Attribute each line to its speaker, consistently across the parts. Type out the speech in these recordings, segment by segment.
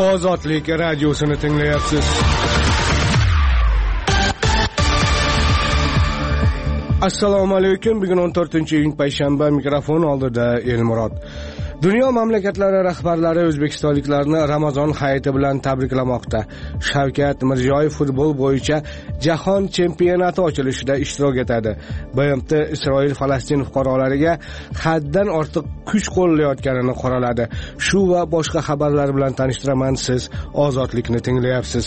Speaker 1: Ozodlik radiosini tinglayapsiz. Assalomu alaykum. Bugun 14-iyun payshanba, mikrofon oldida Elmurod. Dunyo mamlakatlari rahbarlari o'zbekistonliklarni Ramazon hayiti bilan tabriklamoqda. Shavkat Mirziyoyev futbol bo'yicha jahon chempionati ochilishida ishtirok etadi. BMT Isroil Falastin fuqarolariga haddan ortiq kuch qo'llayotganini qoraladi. Shu va boshqa xabarlar bilan tanishtiraman, siz Ozodlikni tinglayapsiz.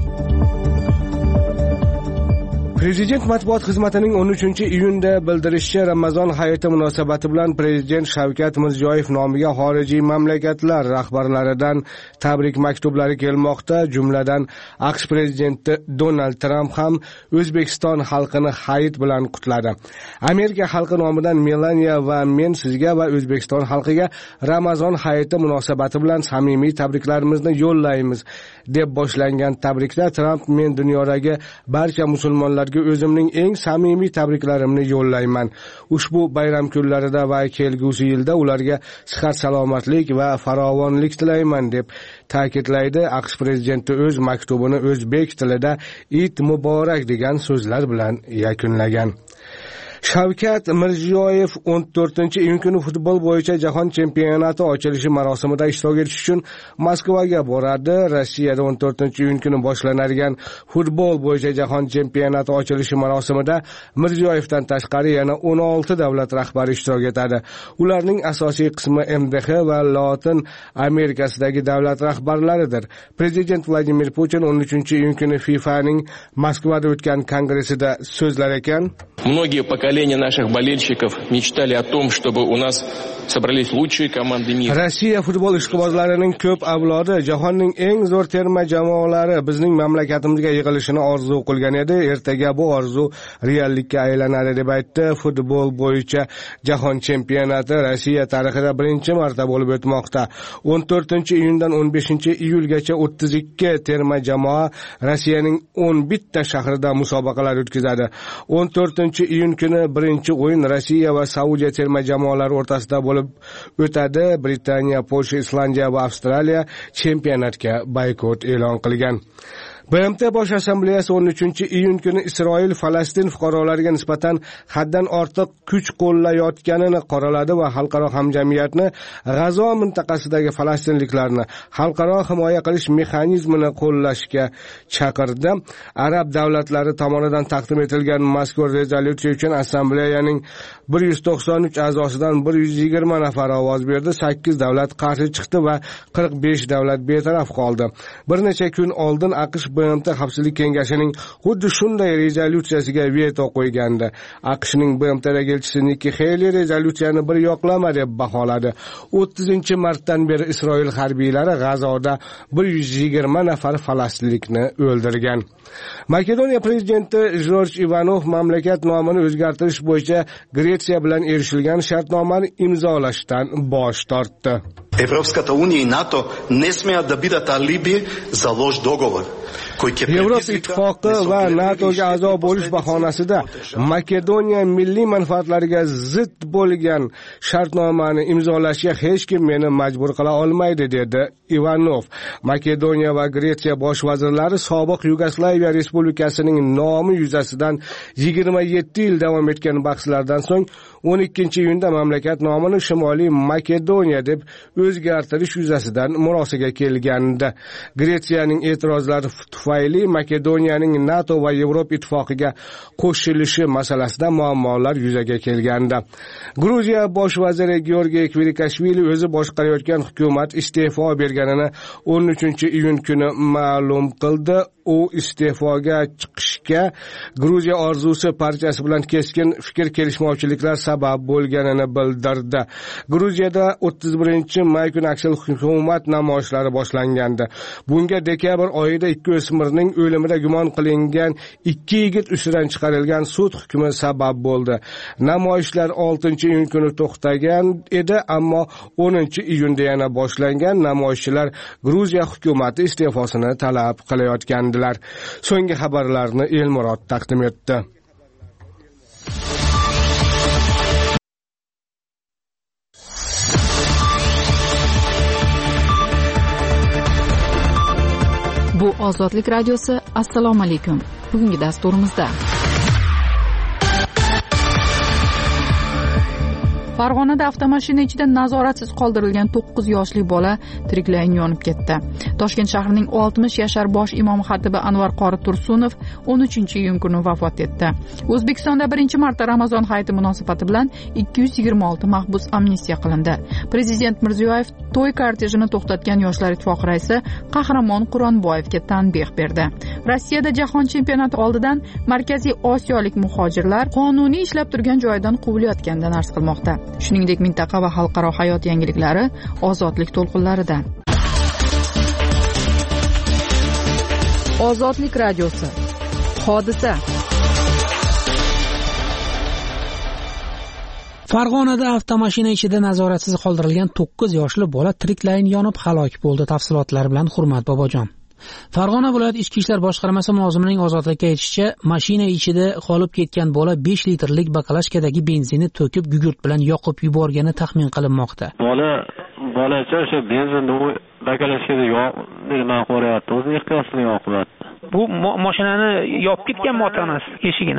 Speaker 1: Prezident matbuot xizmatining 13-iyunda bildirishicha, Ramazon hayiti munosabati bilan Prezident Shavkat Mirziyoyev nomiga xorijiy mamlakatlar rahbarlaridan tabrik maktublari kelmoqda. Jumladan AQSh prezidenti Donald Tramp ham O'zbekiston xalqini hayit bilan qutladi. Amerika xalqi nomidan Melaniya va men sizga va O'zbekiston xalqiga Ramazon hayiti munosabati bilan samimiy tabriklarimizni yo'llaymiz deb boshlangan tabrikda Tramp, men dunyodagi barcha musulmonlarga o'zimning eng samimiy tabriklarimni yo'llayman. Ushbu bayram kunlarida va kelgusi yilda ularga sihat salomatlik va farovonlik tilayman deb ta'kidlaydi. AQSh prezidenti o'z maktubini o'zbek tilida Eid muborak degan so'zlar bilan yakunlagan. Shavkat Mirziyoyev 14-iyun kuni futbol bo'yicha jahon chempionati ochilishi marosimida ishtirok etish uchun Moskvaga boradi. Rossiyada 14-iyun kuni boshlanadigan futbol bo'yicha jahon chempionati ochilishi marosimida Mirziyoyevdan tashqari yana 16 davlat rahbari ishtirok etadi. Ularning asosiy qismi MDH va Lotin Amerikasidagi davlat rahbarlaridir. Prezident Vladimir Putin 13-iyun kuni FIFAning Moskvada o'tgan kongressida so'zlar ekan.
Speaker 2: Многие поколения наших болельщиков мечтали о том, чтобы у нас собрались лучшие команды мира.
Speaker 1: Rossiya futbol ishqibozlarining ko'p avlodi jahonning eng zo'r terma jamoalari bizning mamlakatimizga yig'ilishini orzu qilgan edi. Ertaga bu orzu reallikka aylanadi deb aytdi. Futbol bo'yicha jahon chempionati Rossiya tarixida birinchi marta bo'lib o'tmoqda. 14-iyundan 15-iyulgacha 32 terma jamoa Rossiyaning 11 ta shahrida musobaqalar o'tkazadi. 14-iyun kuni birinchi o'yin Rossiya va Saudiya terma jamoalari o'rtasida bo'lib o'tadi. Britaniya, Polsha, Islandiya va Avstraliya chempionatga boykot e'lon qilgan. BMT Bosh Assambleyasi 13-iyun kuni Isroil Falastin fuqarolariga nisbatan haddan ortiq kuch qo'llayotganini qoraladi va xalqaro hamjamiyatni G'azo mintaqasidagi falastinliklarni xalqaro himoya qilish mexanizmini qo'llashga chaqirdi. Arab davlatlari tomonidan taqdim etilgan mazkur rezolyutsiya uchun assambleyaning 193 a'zosidan 120 nafar ovoz berdi. 8 davlat qarshi chiqdi va 45 davlat betaraf qoldi. Bir necha kun oldin AQSh BMT Xavfsizlik kengashining xuddi shunday rezolyutsiyasiga veto qo'ygandi. AQShning BMTdagi elchisi Nikki Haley rezolyutsiyani bir yoqlama deb baholadi. 30-martdan beri Isroil harbiylari G'azoda 120 nafar falastinlikni o'ldirgan. Makedoniya prezidenti Jorj Ivanov mamlakat nomini o'zgartirish bo'yicha Gretsiya bilan erishilgan shartnomani imzolashdan bosh tortdi.
Speaker 3: Evropskата unija i NATO ne smеят да бидат алиби за loš dogovor.
Speaker 1: Yevropa ittifoqi va NATOga a'zo bo'lish bahonasida Makedoniya milliy manfaatlariga zid bo'lgan shartnomani imzolashga hech kim meni majbur qila olmaydi, dedi Ivanov. Makedoniya va Gretsiya bosh vazirlari sobiq Yugoslaviya respublikasining nomi yuzasidan 27 yil davom etgan bahslardan so'ng 12-iyunda mamlakat nomini Shimoliy Makedoniya deb o'zgartirish yuzasidan murosaga kelgandi. Gretsiyaning e'tirozlari tufayli Makedoniyaning NATO va Yevropa ittifoqiga qo'shilishi masalasida muammolar yuzaga kelgandi. Gruziya bosh vaziri Georgiy Kvirikashvili o'zi boshqarayotgan hukumat iste'fo berganini 13-iyun kuni ma'lum qildi. U iste'foga chiqishga Gruziya orzusi partiyasi bilan keskin fikr kelishmovchiliklar sabab bo'lganini bildirdi. Gruziyada 31-may kuni aksiya hukumat namoyishlari boshlangandi. Bunga dekabr oyida 2 o'smirning o'limida gumon qilingan 2 yigit ustidan chiqarilgan sud hukmi sabab bo'ldi. Namoyishlar 6-iyun kuni to'xtagan edi, ammo 10-iyunda yana boshlangan. Namoyishchilar Gruziya hukumati iste'fosini talab qilayotgan. So'nggi xabarlarni Elmurod taqdim etdi.
Speaker 4: Ozodlik radiosi, assalomu alaykum. Bugungi dasturimizda Farg'onada avtomashina ichida nazoratsiz qoldirilgan 9 yoshli bola tiriklayin yonib ketdi. Toshkent shahrining 60 yashar bosh imom xatibi Anvar qori Tursunov 13-iyun kuni vafot etdi. O'zbekistonda 1-marta Ramazon hayiti munosabati bilan 226 mahbus amnistiya qilindi. Prezident Mirziyoyev to'y kortejini to'xtatgan Yoshlar ittifoqi raisi Qahramon Quronboyevga tanbeh berdi. Rossiyada jahon chempionati oldidan Markaziy Osiyolik muhojirlar qonuniy ishlab turgan joyidan quvilayotganidan arz qilmoqda. Shuningdek, mintaqa va xalqaro hayot yangiliklari ozodlik to'lqinlarida. Ozodlik radiosi. Hodisa.
Speaker 5: Farg'onada avtomashina ichida nazoratsiz qoldirilgan 9 yoshli bola tiriklayin yonib halok bo'ldi. Tafsilotlar bilan Hurmat Bobojon. Farg'ona viloyat ichki ishlar boshqarmasi mulozimining ozodlikka aytishicha, mashina ichida qolib ketgan bola 5 litrlik bakalashkadagi benzinni to'kib gugurt bilan yoqib yuborgani taxmin qilinmoqda.
Speaker 6: Bolacha o'sha benzinni bakalashkada nima qo'yapti, o'zi ehtiyotsizlik oqibatida.
Speaker 7: Bu mashinani yopib ketganmi ota-onasi eshigini?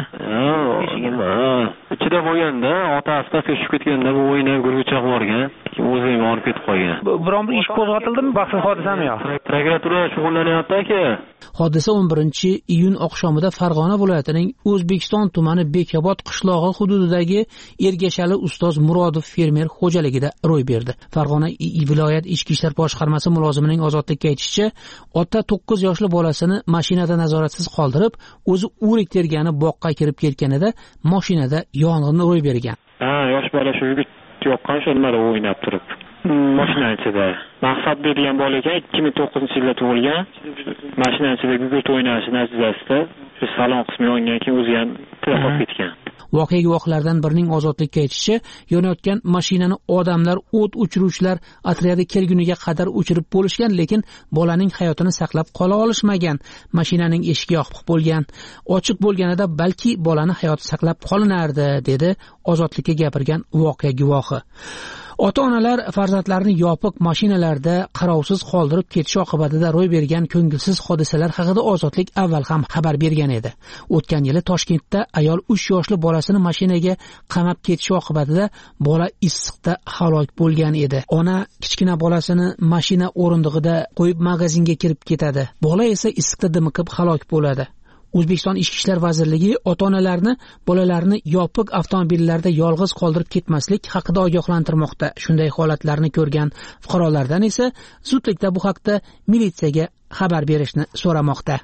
Speaker 6: Ichida bo'lganda, otasi pastga tushib ketganda bu o'ynab gurgucha qilib o'zi ham olib ketib qolgan.
Speaker 7: Biron bir ish qo'zg'atildimi, baxtsiz hodisami yo'q?
Speaker 6: Prokuratura shug'ullanyapti aka.
Speaker 5: Hodisa 11-iyun oqshomida Farg'ona viloyatining O'zbekiston tumani Bekobod qishlog'i hududidagi Ergashali ustoz Murodov fermer xo'jaligida ro'y berdi. Farg'ona viloyat ichki ishlar boshqarmasi mulozimining ozodlikka aytishicha, ota 9 yoshli bolasini mashinada nazoratsiz qoldirib, o'zi o'rik tergani boqqa kirib ketganida mashinada yong'in ro'y bergan.
Speaker 6: Yosh bola shu yoqqan shunday o'ynab turib. Mashina ichida. Maqsad bergan bola ekan, 2009-yilda tug'ilgan. Mashina ichida gugurt o'ynashi natijasida salon qismi yongan keyin o'zi ham tirab ketgan.
Speaker 5: Voqea guvohlaridan birining ozodlikka aytishicha, yonayotgan mashinani odamlar o't o'chiruvchilar otryadi kelguniga qadar o'chirib bo'lishgan, lekin bolaning hayotini saqlab qola olishmagan. Mashinaning eshigi yopiq bo'lgan. Ochiq bo'lganida balki bolani hayoti saqlab qolinardi, dedi ozodlikka gapirgan voqea guvohi. Ota-onalar farzandlarini yopiq mashinalarda qarovsiz qoldirib ketish oqibatida ro'y bergan ko'ngilsiz hodisalar haqida Ozodlik avval ham xabar bergan edi. O'tgan yili Toshkentda ayol 3 yoshli bolasini mashinaga qamab ketishi oqibatida bola issiqda halok bo'lgan edi. Ona kichkina bolasini mashina o'rindig'ida qo'yib magazinga kirib ketadi. Bola esa issiqda dimiqib halok bo'ladi. O'zbekiston Ichki ishlar vazirligi ota-onalarni bolalarni yopiq avtomobillarda yolg'iz qoldirib ketmaslik haqida ogohlantirmoqda. Shunday holatlarni ko'rgan fuqarolardan esa zudlikda bu haqda militsiyaga xabar berishni so'ramoqda.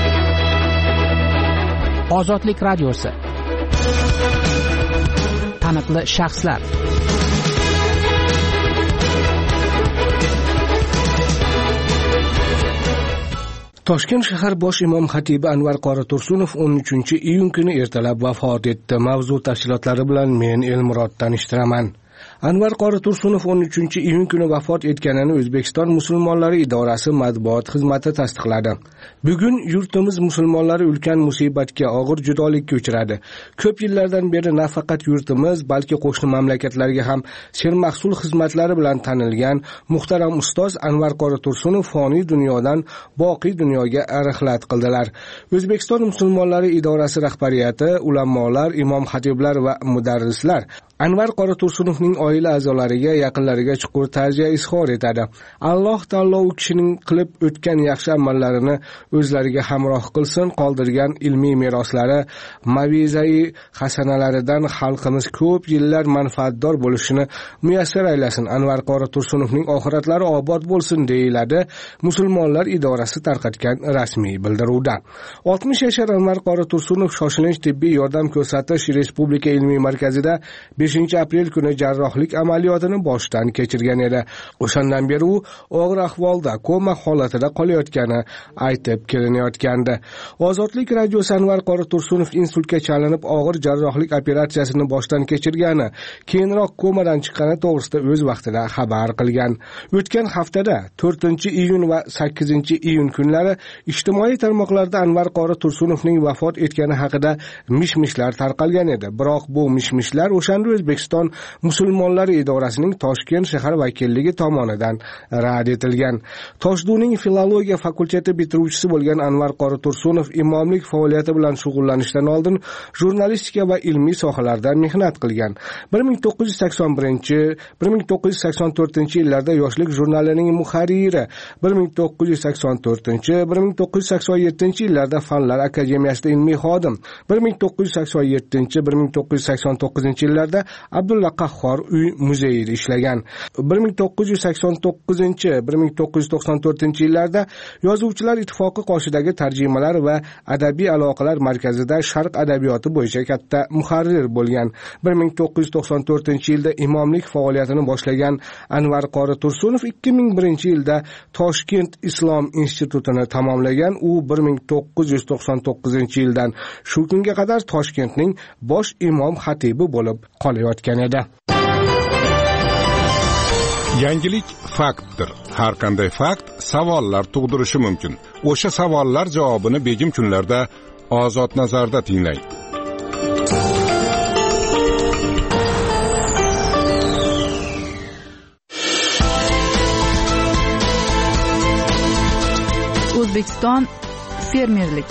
Speaker 5: Ozodlik radiosi. Taniqli shaxslar.
Speaker 1: Toshkent shahar bosh imom xatibi Anvar qori Tursunov 13-iyun kuni ertalab vafot etdi. Mavzu tafsilotlari bilan men Elmurod tanishtiraman. Anvar qori Tursunov 13-iyun kuni vafot etganini O'zbekiston musulmonlari idorasi matbuot xizmati tasdiqladi. Bugun yurtimiz musulmonlari ulkan musibatga, og'ir judolikka uchradi. Ko'p yillardan beri nafaqat yurtimiz, balki qo'shni mamlakatlarga ham sermahsul xizmatlari bilan tanilgan muhtaram ustoz Anvar qori Tursunov foniy dunyodan boqiy dunyoga rihlat qildilar. O'zbekiston musulmonlari idorasi rahbariyati, ulamolar, imom xatiblar va mudarrislar Anvar qori Tursunovning oila a'zolariga, yaqinlariga chuqur ta'ziya izhor etadi. Alloh taolo u kishining qilib o'tgan yaxshi amallarini o'zlariga hamroh qilsin, qoldirgan ilmiy meroslari, mavizai hasanalaridan xalqimiz ko'p yillar manfaatdor bo'lishini muyassar aylasin. Anvar qori Tursunovning oxiratlari obod bo'lsin, deyiladi musulmonlar idorasi tarqatgan rasmiy bildiruvda. 60 yashar Anvar qori Tursunov shoshilinch tibbiy yordam ko'rsatish Respublika ilmiy markazida 5-aprel kuni jarrohlik amaliyotini boshdan kechirgan edi. O'shandan beri u og'ir ahvolda, koma holatida qolayotgani aytib kelinayotgandi. Ozodlik radiosi Anvar qori Tursunov insultga chalinib og'ir jarrohlik operatsiyasini boshdan kechirgani, keyinroq komadan chiqqani to'g'risida o'z vaqtida xabar qilgan. O'tgan haftada 4-iyun va 8-iyun kunlari ijtimoiy tarmoqlarda Anvar qori Tursunovning vafot etgani haqida mish-mishlar tarqalgan edi. Biroq bu mish-mishlar o'shanda O'zbekiston musulmonlari idorasining Toshkent shahar vakilligi tomonidan rad etilgan. Toshduning filologiya fakulteti bitiruvchisi bo'lgan Anvar qori Tursunov imomlik faoliyati bilan shug'ullanishdan oldin jurnalistika va ilmiy sohalarda mehnat qilgan. 1981-1984 yillarda Yoshlik jurnalining muharriri, 1984-1987 yillarda Fanlar akademiyasida ilmiy xodim, 1987-1989 yillarda Abdulla Qahhor uy muzeyida ishlagan. 1989-1994 yillarda Yozuvchilar ittifoqi qoshidagi tarjimalar va adabiy aloqalar markazida sharq adabiyoti bo'yicha katta muharrir bo'lgan. 1994 yilda imomlik faoliyatini boshlagan Anvar qori Tursunov 2001 yilda Toshkent Islom institutini tamomlagan. U 1999 yildan shu kunga qadar Toshkentning bosh imom xatibi bo'lib qolayotgan edi.
Speaker 8: Yangilik faktdir. Har qanday fakt savollar tug'dirishi mumkin. O'sha savollar javobini begim kunlarda Ozod nazarda tinglang.
Speaker 4: O'zbekiston fermerlik.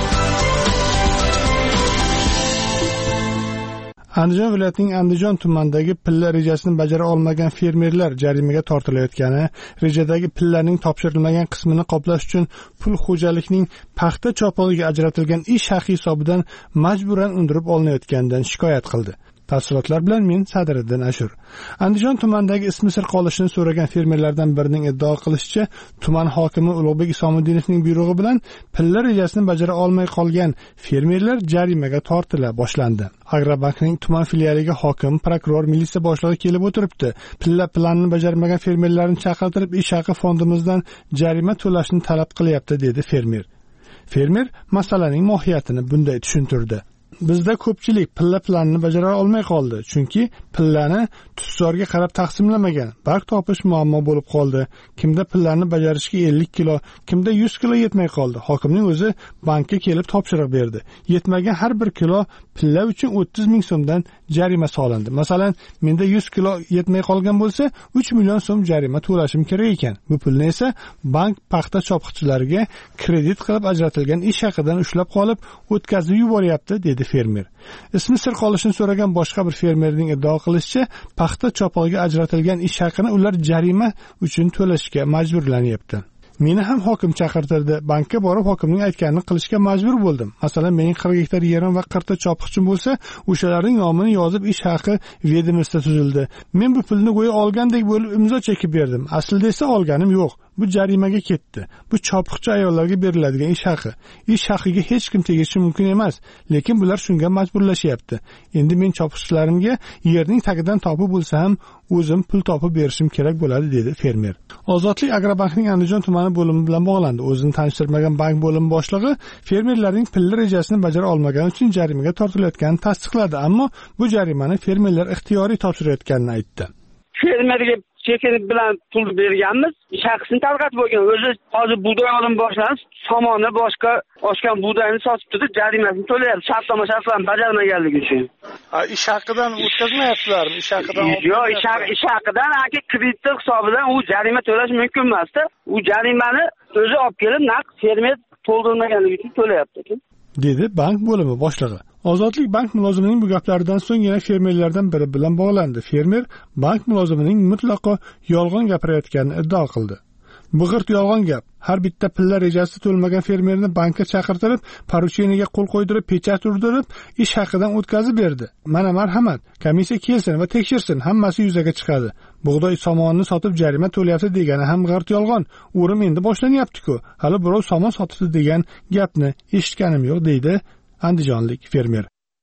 Speaker 9: Andijon viloyatining Andijon tumanidagi pilla rejasini bajara olmagan fermerlar jarimaga tortilayotgani, rejadagi pillarning topshirilmagan qismini qoplash uchun pul xo'jalikning paxta chopog'iga ajratilgan ish haqi hisobidan majburan undirib olinayotganidan shikoyat qildi. Tafsilotlar bilan men Sadriddin Ashur. Andijon tumanidagi ismi sir qolishini so'ragan fermerlardan birining iddao qilishicha, tuman hokimi Ulug'bek Isomiddinning buyrug'i bilan pilla rejasini bajara olmay qolgan fermerlar jarimaga tortila boshlandi. Agrobankning tuman filialiga hokim, prokuror, militsiya boshlig'i kelib o'tiribdi. Pilla planni bajarmagan fermerlarni chaqirtirib, ish haqi fondimizdan jarima to'lashni talab qilyapti, dedi fermer. Fermer masalaning mohiyatini bunday tushuntirdi. Bizda ko'pchilik pilla planni bajara olmay qoldi, chunki pillani tutzorga qarab taqsimlamagan. Barq topish muammo bo'lib qoldi. Kimda pillani bajarishga 50 kilo, kimda 100 kilo yetmay qoldi. Hokimning o'zi bankka kelib topshiriq berdi. Yetmagan har bir kilo pilla uchun 30 ming so'mdan jarima solindi. Masalan, menda 100 kilo yetmay qolgan bo'lsa, 3 million so'm jarima to'lashim kerak ekan. Bu pulni esa bank paxta chopqichilariga kredit qilib ajratilgan ish haqidan ushlab qolib, o'tkazib yuboryapti, dedi fermer. Ismi sir qolishini so'ragan boshqa bir fermerning iddao qilishicha, paxta chopog'iga ajratilgan ish haqini ular jarima uchun to'lashga majburlanyapti. Meni ham hokim chaqirtirdi. Bankka borib hokimning aytganini qilishga majbur bo'ldim. Masalan, mening 40 gektar yerim va 40 ta chopqichim bo'lsa, o'shalarning nomini yozib ish haqi vedomostiya tuzildi. Men bu pulni go'yo olgandek bo'lib imzo chekib berdim. Aslida esa olganim yo'q. Bu jarimaga ketdi. Bu chopqichi ayollarga beriladigan ish haqi. Ish haqiga hech kim tegishi mumkin emas, lekin bular shunga majburlashyapti. Endi men chopqichlarimga yerning tagidan topib bo'lsa ham o'zim pul topib berishim kerak bo'ladi, dedi fermer. Ozodlik Agrobankning Andijon tumani bo'limi bilan bog'landi. O'zini tanishtirmagan bank bo'limi boshlig'i fermerlarning pilla rejasini bajara olmagani uchun jarimaga tortilayotganini tasdiqladi, ammo bu jarimani fermerlar ixtiyoriy topshirayotganini aytdi.
Speaker 10: Fermerga chekini bilan pul berganmiz, ish haqisini tarqatib bo'lgan. O'zi hozir buğday olib boshlanib, somonni boshqa oshgan buğdayni sotib turdi, jarimasini to'layapti. Shartnoma bajarmaganligi uchun.
Speaker 9: Ish haqidan o'tkazmayapsizlarmi? Ish haqidan?
Speaker 10: Yo'q, ish haqidan kredit hisobidan u jarima to'lash mumkin emas-da. U jarimani o'zi olib kelib, naqd fermer to'ldirmaganligi uchun to'layapti,
Speaker 9: dedi bank bo'limi boshlig'i. Ozodlik bank mulozimining bu gaplaridan so'ng yana fermerlardan biri bilan bog'landi. Fermer bank mulozimining mutlaqo yolg'on gapirayotganini iddao qildi. Bu g'irt yolg'on gap. Har bitta pilla rejasi to'lmagan fermerni bankka chaqirtirib, porucheniyaga qo'l qo'ydirib, pechat urdirib, ish haqidan o'tkazib berdi. Mana marhamat, komissiya kelsin va tekshirsin, hammasi yuzaga chiqadi. Bug'doy somonni sotib jarima to'layapti degani ham g'irt yolg'on. O'rim endi boshlanyapti-ku. Hali birov somon sotibdi degan gapni eshitganim yo'q, deydi andijonlik fermer.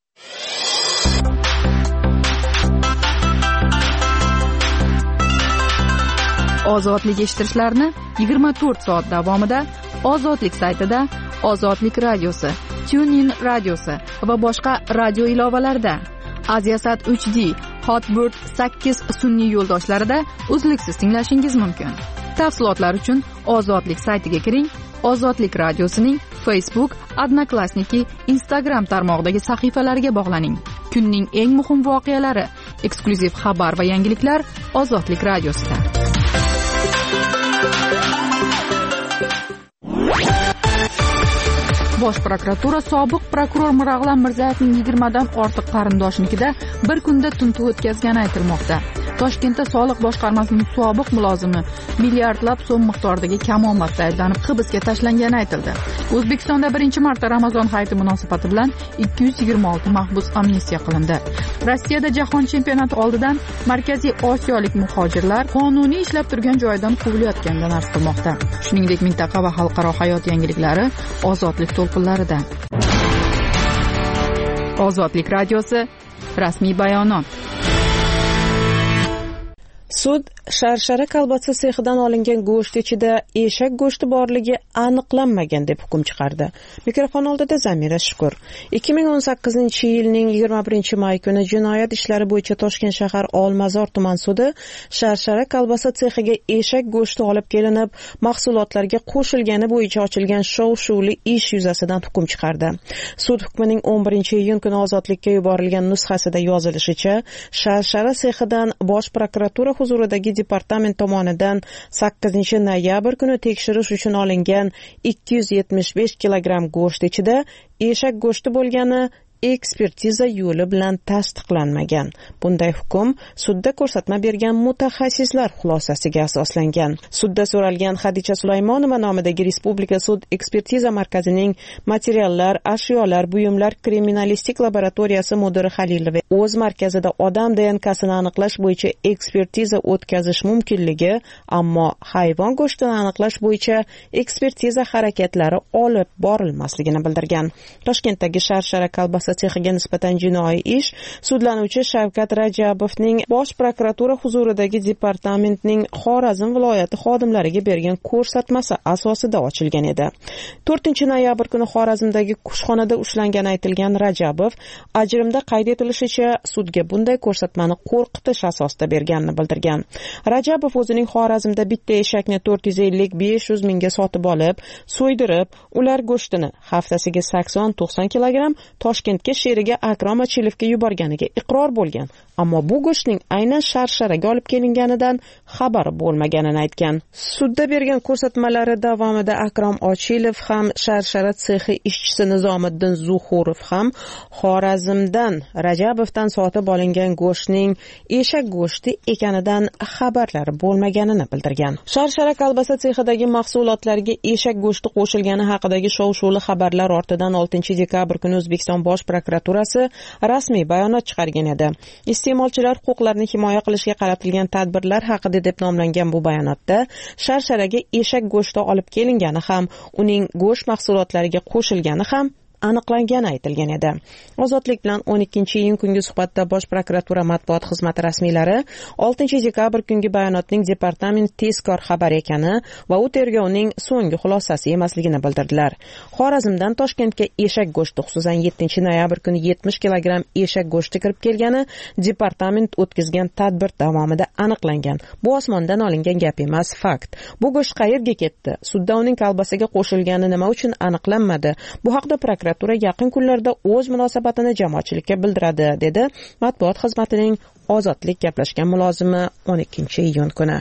Speaker 4: Ozodlik eshittirishlarni 24 soat davomida Ozodlik saytida, Ozodlik radiosi, TuneIn radiosi va boshqa radio ilovalarida, Aziasat 3D, Hotbird 8 sun'iy yo'ldoshlarida uzluksiz tinglashingiz mumkin. Tafsilotlar uchun Ozodlik saytiga kiring. Ozodlik radiosining Facebook, Odnoklassniki, Instagram tarmog'idagi sahifalariga bog'laning. Kunning eng muhim voqealari, Eksklyuziv xabar va yangiliklar Ozodlik radiosida. Bosh prokuratura sobiq prokuror Mirag'lan Mirzayevning 20 dan ortiq qarindoshnikida bir kunda tintuv o'tkazgani aytilmoqda. Toshkentda soliq boshqarmasining sobiq mulozimi milliardlab so'm miqdoridagi kamomatda ayblanib hibsga tashlangani aytildi. O'zbekistonda birinchi marta Ramazon hayiti munosabati bilan 226 mahbus amnistiya qilindi. Rossiyada jahon chempionati oldidan Markaziy Osiyolik muhojirlar qonuniy ishlab turgan joyidan quvilayotganidan arz qilmoqda. Shuningdek, mintaqa va xalqaro hayot yangiliklari Ozodlik to'lqinlarida. Ozodlik radiosi rasmiy bayonot.
Speaker 11: Sud Sharshara kolbasa sexidan olingan go'sht ichida eshak go'shti borligi aniqlanmagan deb hukm chiqardi. Mikrofon oldida Zamira Shukur. 2018-yilning 21-may kuni jinoyat ishlari bo'yicha Toshkent shahar Olmazor tuman sudi Sharshara kolbasa sexiga eshak go'shti olib kelinib, mahsulotlarga qo'shilgani bo'yicha ochilgan shov-shuvli ish yuzasidan hukm chiqardi. Sud hukmining 11-iyun kuni ozodlikka yuborilgan nusxasida yozilishicha, Sharshara sexidan Bosh prokuratura huzuridagi departament tomonidan 8-noyabr kuni tekshirish uchun olingan 275 kilogramm go'sht ichida eshak go'shti bo'lgani ekspertiza yo'li bilan tasdiqlanmagan. Bunday hukm sudda ko'rsatma bergan mutaxassislar xulosasiga asoslangan. Sudda so'ralgan Xadicha Sulaymonova nomidagi Respublika sud ekspertiza markazining materiallar, ashyolar, buyumlar kriminalistik laboratoriyasi mudiri Halilova o'z markazida odam DNKsini aniqlash bo'yicha ekspertiza o'tkazish mumkinligi, ammo hayvon go'shtini aniqlash bo'yicha ekspertiza harakatlari olib borilmasligini bildirgan. Toshkentdagi Sharshara kolbasa sexiga nisbatan jinoiy ish sudlanuvchi Shavkat Rajabovning Bosh prokuratura huzuridagi departamentning Xorazm viloyati xodimlariga bergan ko'rsatmasi asosida ochilgan edi. 4-noyabr kuni Xorazmdagi kushxonada ushlangani aytilgan Rajabov ajrimda qayd etilishicha sudga bunday ko'rsatmani qo'rqitish asosida berganini bildirgan. Rajabov o'zining Xorazmda bitta eshakni 450-500 mingga sotib olib, so'ydirib, ular go'shtini haftasiga 80-90 kilogramm Toshkentga sheriga Akrom Achilovga yuborganiga iqror bo'lgan, ammo bu go'shtning aynan Sharsharaga olib kelinganidan xabari bo'lmaganini aytgan. Sudda bergan ko'rsatmalari davomida Akrom Achilov ham Sharshara sexi ishchisi Nizomiddin Zuhurov ham Xorazmdan Rajabovdan sotib olingan go'shtning eshak go'shti ekanidan xabarlari bo'lmaganini bildirgan. Sharshara kolbasa sexidagi mahsulotlarga eshak go'shti qo'shilgani haqidagi shov-shuvli xabarlar ortidan 6-dekabr kuni O'zbekiston Bosh prokuraturasi rasmiy bayonot chiqargan edi. Iste'molchilar huquqlarini himoya qilishga qaratilgan tadbirlar haqida deb nomlangan bu bayonotda Sharsharaga eshak go'shti olib kelingani ham, uning go'sht mahsulotlariga qo'shilgani ham aniqlangani aytilgan edi. Ozodlik bilan 12-iyun kungi suhbatda Bosh prokuratura matbuot xizmati rasmiylari 6-dekabr kungi bayonotning departament tezkor xabar ekani va u tergovning so'nggi xulosasi emasligini bildirdilar. Xorazmdan Toshkentga eshak go'shti, xususan 7-noyabr kuni 70 kilogramm eshak go'shti kirib kelgani departament o'tkazgan tadbir davomida aniqlangan. Bu osmondan olingan gap emas, fakt. Bu go'sht qayerga ketdi? Sudda uning kolbasaga qo'shilgani nima uchun aniqlanmadi? Bu haqda prokuratura yaqin kunlarda o'z munosabatini jamoatchilikka bildiradi, dedi matbuot xizmatining Ozodlik gaplashgan mulozimi 12-iyun kuni.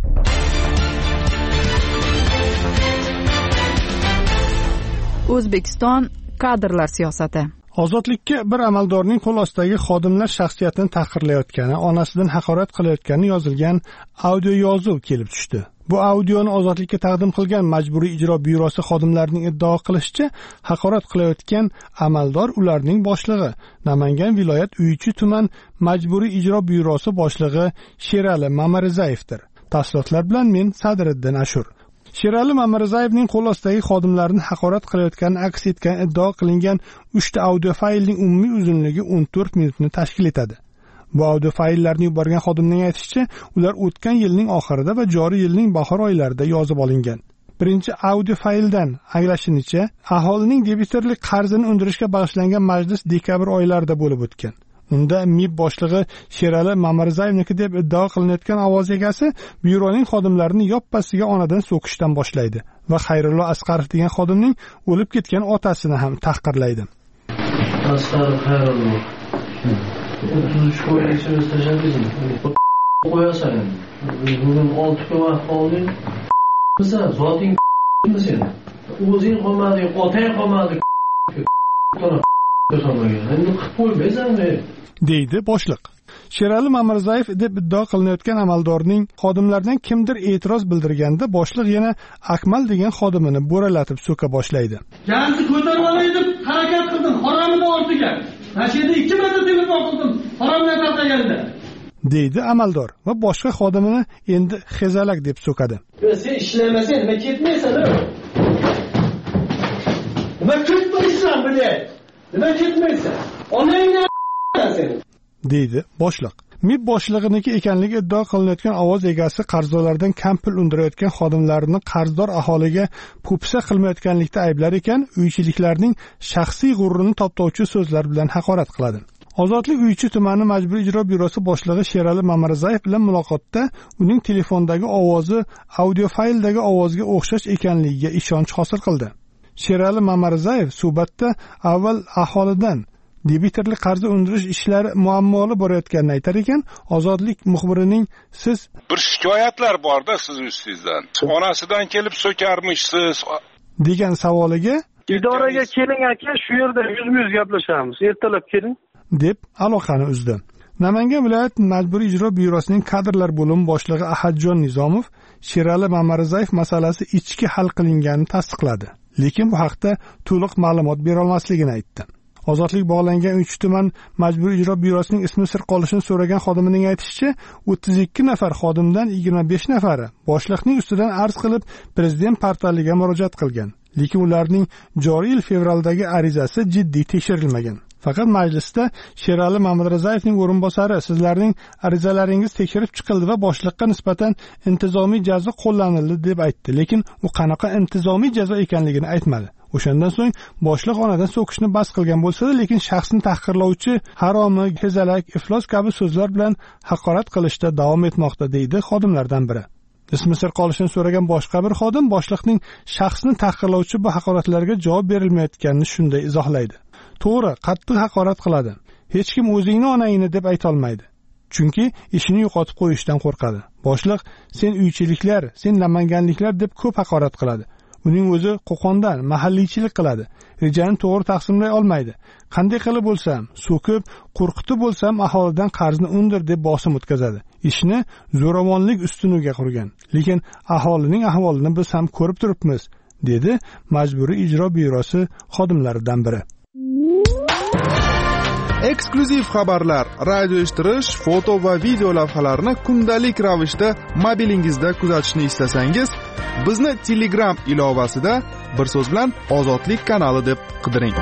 Speaker 4: O'zbekiston kadrlar siyosati.
Speaker 9: Ozodlikka bir amaldorning qo'l ostidagi xodimlar shaxsiyatini tahqirlayotgani, onasidan haqorat qilayotgani yozilgan audio yozuv kelib tushdi. Bu audioni Ozodlikka taqdim qilgan Majburiy ijro byurosi xodimlarining iddao qilishicha, haqorat qilayotgan amaldor ularning boshlig'i, Namangan viloyat Uychi tuman Majburiy ijro byurosi boshlig'i Sherali Mamarizayevdir. Tafsilotlar bilan men Sadriddin Ashur. Sherali Mamarizayevning qo'l ostidagi xodimlarini haqorat qilayotgani aks etgan iddao qilingan 3 ta audio faylning umumiy uzunligi 14 minutni tashkil etadi. Bu audio fayllarni yuborgan xodimning aytishicha, ular o'tgan yilning oxirida va joriy yilning bahor oylarida yozib olingan. Birinchi audio fayldan anglashinishicha, aholining debitorlik qarzini undirishga bag'ishlangan majlis dekabr oylarida bo'lib o'tgan. Unda MIB boshlig'i Sherali Mamarizayevniki deb iddao qilinayotgan ovoz egasi byuroning xodimlarini yoppasiga onadan so'kishdan boshlaydi va Xayrullo Asqarov degan xodimning o'lib ketgan otasini ham tahqirlaydi.
Speaker 12: Asqarov Xayrullo 33 ko'y ichimiz tashladingmi? Qo'yasan. Bugun 6 kun vaqt qolding. Sen zoting sen. O'zing qolmading, otang qolmadi. Endi qilib qo'ymaysanmi?
Speaker 9: deydi boshliq. Sherali Mamirzayev deb iddao qilinayotgan amaldorning xodimlardan kimdir e'tiroz bildirganda boshliq yana Akmal degan xodimini bo'ralatib so'ka boshlaydi.
Speaker 13: Yangi ko'tarib olay deb harakat qildim, haromini ortiga. Mashina 2 marta telefon qildim, haromdan tarqaganda.
Speaker 9: deydi amaldor va boshqa xodimini endi xezalak deb so'kadi.
Speaker 13: Sen ishlamasang nima ketmaysan? Nima ketmaysan bile? Nima ketmaysan? Onangni sen.
Speaker 9: deydi boshliq. MIB boshlig'iniki ekanligi iddao qilinayotgan ovoz egasi qarzdorlardan kam pul undirayotgan xodimlarini qarzdor aholiga po'pisa qilmayotganlikda ayblar ekan, uychiliklarning shaxsiy g'urrini toptovchi so'zlar bilan haqorat qiladi. Ozodlik Uychi tumani majburiy ijro byurosi boshlig'i Sherali Mamirzayev bilan muloqotda uning telefondagi ovozi audio fayldagi ovozga o'xshash ekanligiga ishonch hosil qildi. Sherali Mamirzayev suhbatda avval aholidan debitorlik qarzi undirish ishlari muammoli borayotganini aytar ekan, Ozodlik muxbirining siz
Speaker 8: bir shikoyatlar borda siz ustingizdan. Onasidan kelib so'karmishsiz
Speaker 9: degan savoliga
Speaker 14: idoraga keling aka, shu yerda yuzma-yuz gaplashamiz. Ertalab keling
Speaker 9: deb aloqani uzdi. Namangan viloyat majburiy ijro byurosining kadrlar bo'limi boshlig'i Ahadjon Nizomov Sherali Mamirzayev masalasi ichki hal qilinganini tasdiqladi, lekin bu haqda to'liq ma'lumot bera olmasligini aytdi. Ozodlik bog'langan 3 tuman majburiy ijro byurosining ismi sir qolishini so'ragan xodimining aytishicha, 32 nafar xodimdan 25 nafari boshliqning ustidan arz qilib prezident portaliga murojaat qilgan, lekin ularning joriy yil fevraldagi arizasi jiddiy tekshirilmagan. Faqat majlisda Sherali Mamirzaevning o'rinbosari sizlarning arizalaringiz tekshirib chiqildi va boshliqqa nisbatan intizomiy jazo qo'llanildi deb aytdi, lekin u qanaqa intizomiy jazo ekanligini aytmadi. O'shandan so'ng boshliq onadan so'kishni bas qilgan bo'lsa-da, lekin shaxsni tahqirlovchi, haromi, kezalak, iflos kabi so'zlar bilan haqorat qilishda davom etmoqda, deydi xodimlardan biri. Ismi sir qolishini so'ragan boshqa bir xodim boshliqning shaxsni tahqirlovchi bu haqoratlarga javob berilmayotganini shunday izohlaydi. To'g'ri, qattiq haqorat qiladi. Hech kim o'zingni onangni deb ayta olmaydi. Chunki ishini yo'qotib qo'yishdan qo'rqadi. Boshliq sen uychiliklar, sen namanganliklar deb ko'p haqorat qiladi. Uning o'zi Qo'qondan mahalliychilik qiladi. Rejani to'g'ri taqsimlay olmaydi. Qanday qilib bo'lsam, so'kib, qo'rqitib bo'lsam aholidan qarzni undir deb bosim o'tkazadi. Ishni zo'ravonlik ustuniga qurgan. Lekin aholining ahvolini biz ham ko'rib turibmiz, dedi majburiy ijro byurosi xodimlaridan biri.
Speaker 15: Eksklyuziv xabarlar, radio eshittirish, foto va video lavhalarni kundalik ravishda mobilingizda kuzatishni istasangiz, bizni Telegram ilovasida bir so'z bilan Ozodlik kanali deb qidiring.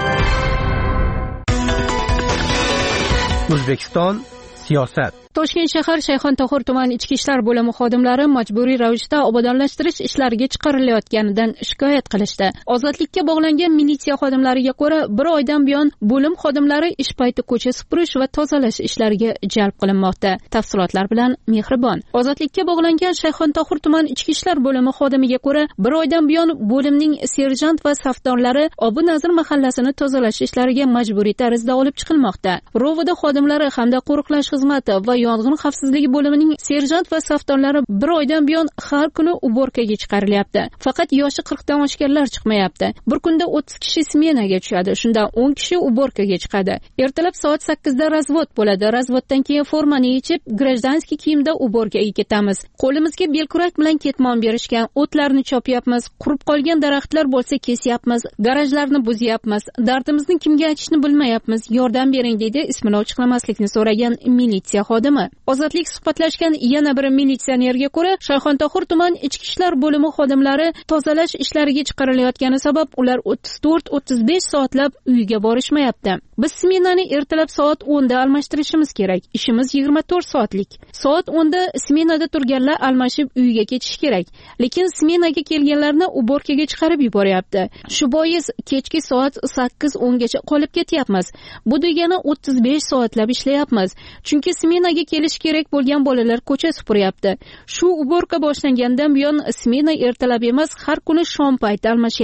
Speaker 16: O'zbekiston siyosat.
Speaker 17: Toshkent shahar Shayxontohur tuman ichki ishlar bo'limi xodimlari majburiy ravishda obodonlashtirish ishlariga chiqarilayotganidan shikoyat qilishdi. Ozodlikka bog'langan militsiya xodimlariga ko'ra, bir oydan buyon bo'lim xodimlari ish payti ko'cha supurish va tozalash ishlariga jalb qilinmoqda. Tafsilotlar bilan Mehribon. Ozodlikka bog'langan Shayxontohur tuman ichki ishlar bo'limi xodimiga ko'ra, bir oydan buyon bo'limning serjant va safdorlari Obu Nazir mahallasini tozalash ishlariga majburiy tarzda olib chiqilmoqda. Rovoda xodimlari hamda qo'riqlash xizmati va yong'in xavfsizligi bo'limining serjant va safdorlari bir oydan buyon har kuni uborkaga chiqarilyapti. Faqat yoshi 40 dan oshganlar chiqmayapti. Bir kunda 30 kishi smenaga tushadi, shundan 10 kishi uborkaga chiqadi. Ertalab soat 8 da razvod bo'ladi. Razvoddan keyin formani yechib, grajdanskiy kiyimda uborkaga ketamiz. Qo'limizga belkurak bilan ketmon berishgan, o'tlarni chopyapmiz, qurib qolgan daraxtlar bo'lsa kesyapmiz, garajlarni buzyapmiz. Dardimizni kimga aytishni bilmayapmiz. Yordam bering, dedi ismini ochiqlamaslikni so'ragan militsiya xodimi. Ozodlik suhbatlashgan yana bir militsionerga ko'ra, Shayxontohur tuman ichki ishlar bo'limi xodimlari tozalash ishlariga chiqarilayotgani sabab ular 34-35 soatlab uyiga borishmayapti. Biz smenani ertalab soat 10 da almashtirishimiz kerak. Ishimiz 24 soatlik. Soat 10 da smenada turganlar almashib uyiga ketish kerak. Lekin smenaga kelganlarni uborkaga chiqarib yuboryapti. Shu bois kechki soat 8-10 gacha qolib ketyapmiz. Bu degani 35 soatlab ishlayapmiz. Chunki smenaga kelish kerak bo'lgan bolalar ko'cha supuryapti. Shu uborka boshlangandan buyon smena ertalab emas, har kuni shom payti almashyapti.